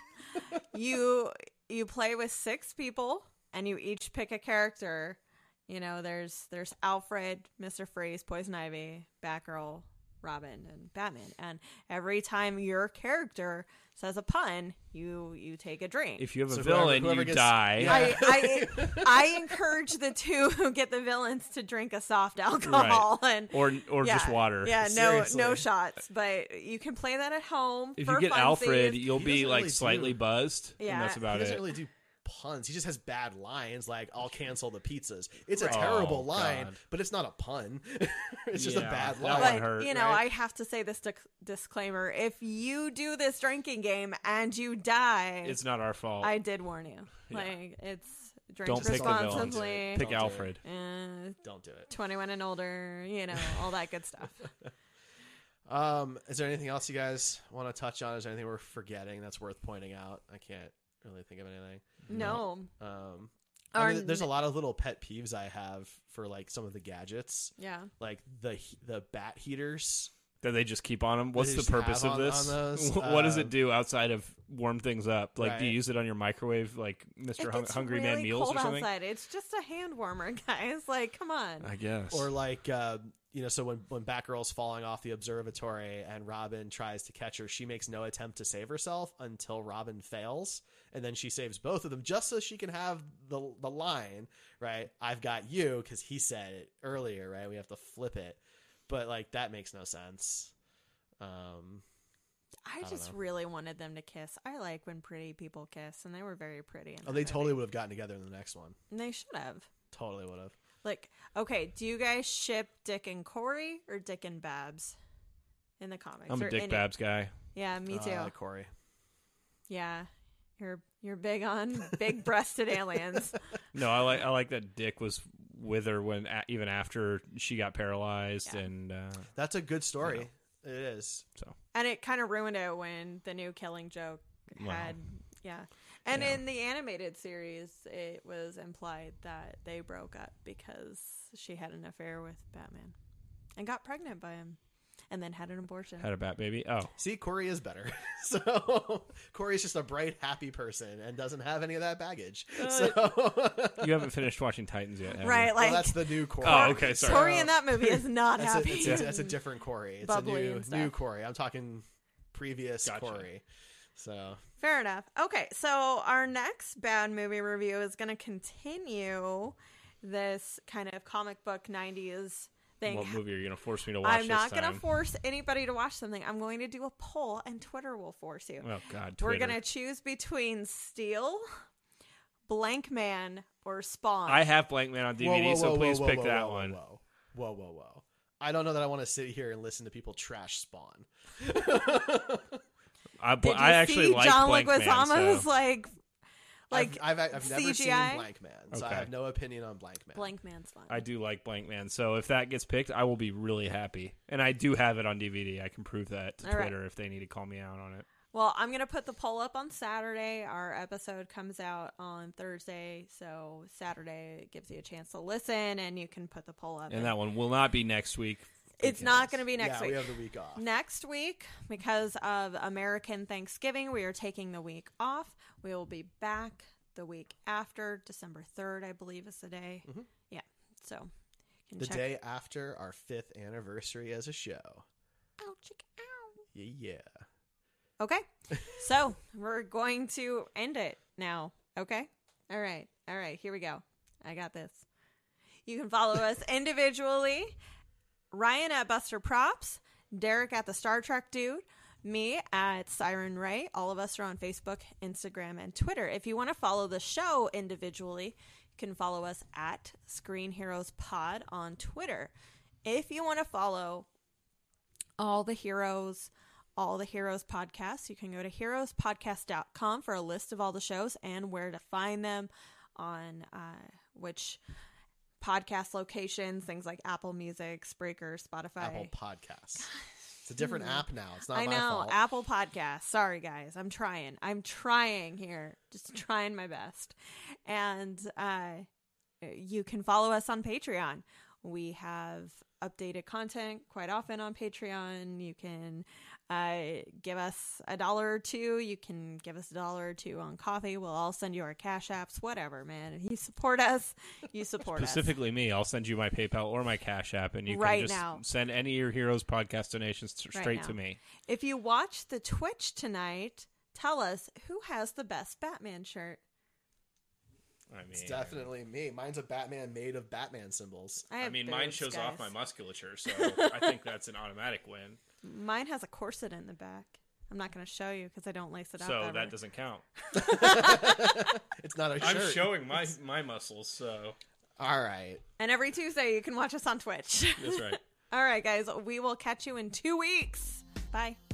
you you play with six people and you each pick a character. You know, there's there's Alfred, Mister Freeze, Poison Ivy, Batgirl, Robin, and Batman. And every time your character says a pun, you you take a drink. If you have a So whoever- villain, whoever you gets- die. Yeah. I, I I encourage the two who get the villains to drink a soft alcohol Right. and Or- or yeah, just water. Yeah, no Seriously. no shots, but you can play that at home. If for you get funsies. Alfred, you'll He be doesn't like really slightly do- buzzed. Yeah. And that's He about doesn't it. really do puns. He just has bad lines like "I'll cancel the pizzas." It's a Right. terrible Oh, line, God. but it's not a pun. It's just a Yeah, bad that line. one But hurt, you know, right? I have to say this dic- disclaimer: if you do this drinking game and you die, It's not our fault. I did warn you. Yeah. Like it's drink Don't pick the villains. responsibly. Pick Don't do it. Alfred. Uh, Don't do it. twenty-one and older, you know, all that good stuff. Um, is there anything else you guys want to touch on? Is there anything we're forgetting that's worth pointing out? I can't really think of anything. No. Um, Our I mean, there's a n- lot of little pet peeves I have for like some of the gadgets. Yeah. Like the he- the bat heaters. That they just keep on them. What's They the just purpose have of on- this? on those, what does uh, it do outside of warm things up? Like, do you Right. use it on your microwave, like Mister It Hung- gets Hungry really Man meals cold or something? outside. It's just a hand warmer, guys. Like, come on. I guess. Or like, uh, you know, so when, when Batgirl's falling off the observatory and Robin tries to catch her, she makes no attempt to save herself until Robin fails. And then she saves both of them just so she can have the the line, right? I've got you, because he said it earlier, right? We have to flip it. But like, that makes no sense. Um, I, don't just know. really wanted them to kiss. I like when pretty people kiss, and they were very pretty. In Oh, that they movie. totally would have gotten together in the next one. And they should have. Totally would have. Like, okay, do you guys ship Dick and Corey or Dick and Babs in the comics? I'm a or Dick any- Babs guy. Yeah, me Uh, too. I like Corey. Yeah, you're you're big on big-breasted aliens. No, I like I like that Dick was with her when a- even after she got paralyzed, Yeah. and uh, That's a good story. It is. so And it kind of ruined it when the new Killing Joke Wow. had, yeah. And Yeah. in the animated series, it was implied that they broke up because she had an affair with Batman and got pregnant by him and then had an abortion. had a bat baby. Oh, See, Corey is better. So Corey's just a bright, happy person and doesn't have any of that baggage. So you haven't finished watching Titans yet, have you? Right, well, like that's the new Corey. Oh, okay, sorry. Corey in that movie is not that's happy. A, it's a, that's a different Corey. It's a Bubbly new and stuff. new Corey. I'm talking previous Gotcha. Corey. So Fair enough. Okay, so our next bad movie review is going to continue this kind of comic book nineties thing. What movie are you going to force me to watch? I'm not this going to time? force anybody to watch something. I'm going to do a poll, and Twitter will force you. Oh God, We're Twitter. going to choose between Steel, Blank Man, or Spawn. I have Blank Man on D V D, Whoa, whoa, so whoa, please whoa, pick whoa, that whoa, one. Whoa, whoa, whoa, whoa! I don't know that I want to sit here and listen to people trash Spawn. I, Did you I actually see like John Blank Man. Leguizamo's So. like, like I've, I've, I've never C G I? seen Blank Man, so I Okay. have no opinion on Blank Man. Blank Man's fun. I do like Blank Man, so if that gets picked, I will be really happy. And I do have it on D V D. I can prove that to All right. Twitter if they need to call me out on it. Well, I'm going to put the poll up on Saturday. Our episode comes out on Thursday, so Saturday gives you a chance to listen, and you can put the poll up. And that one will not be next week. It's not going to be next yeah, week. we have the week off. Next week, because of American Thanksgiving, we are taking the week off. We will be back the week after, December third, I believe is the day. Mm-hmm. Yeah, so you can the check. day after our fifth anniversary as a show. Ow, chick, ow. Yeah, yeah. Okay, so we're going to end it now. Okay, all right, all right. Here we go. I got this. You can follow us individually. Ryan at Buster Props, Derek at the Star Trek Dude, me at Siren Ray. All of us are on Facebook, Instagram, and Twitter. If you want to follow the show individually, you can follow us at Screen Heroes Pod on Twitter. If you want to follow all the heroes, all the heroes podcasts, you can go to heroes podcast dot com for a list of all the shows and where to find them on uh, which podcast locations, things like Apple Music, Spreaker, Spotify. Apple Podcasts. It's a different app now. It's not I my know, fault. Apple Podcasts. Sorry, guys. I'm trying. I'm trying here. Just trying my best. And uh, you can follow us on Patreon. We have updated content quite often on Patreon. You can uh, give us a dollar or two. You can give us a dollar or two on coffee. We'll all send you our cash apps, whatever, man. If you support us, you support us. Specifically me, I'll send you my PayPal or my Cash App, and you can Right just now. send any of your Heroes podcast donations t- Right straight now. to me. If you watch the Twitch tonight, tell us who has the best Batman shirt. I mean, It's definitely me. Mine's a Batman made of Batman symbols. I, I have mean, mine boobs, shows guys. off my musculature, so I think that's an automatic win. Mine has a corset in the back. I'm not going to show you because I don't lace it up. So ever. that doesn't count. It's not a I'm shirt. showing my my muscles, so All right. And every Tuesday you can watch us on Twitch. That's right. All right, guys. We will catch you in two weeks. Bye.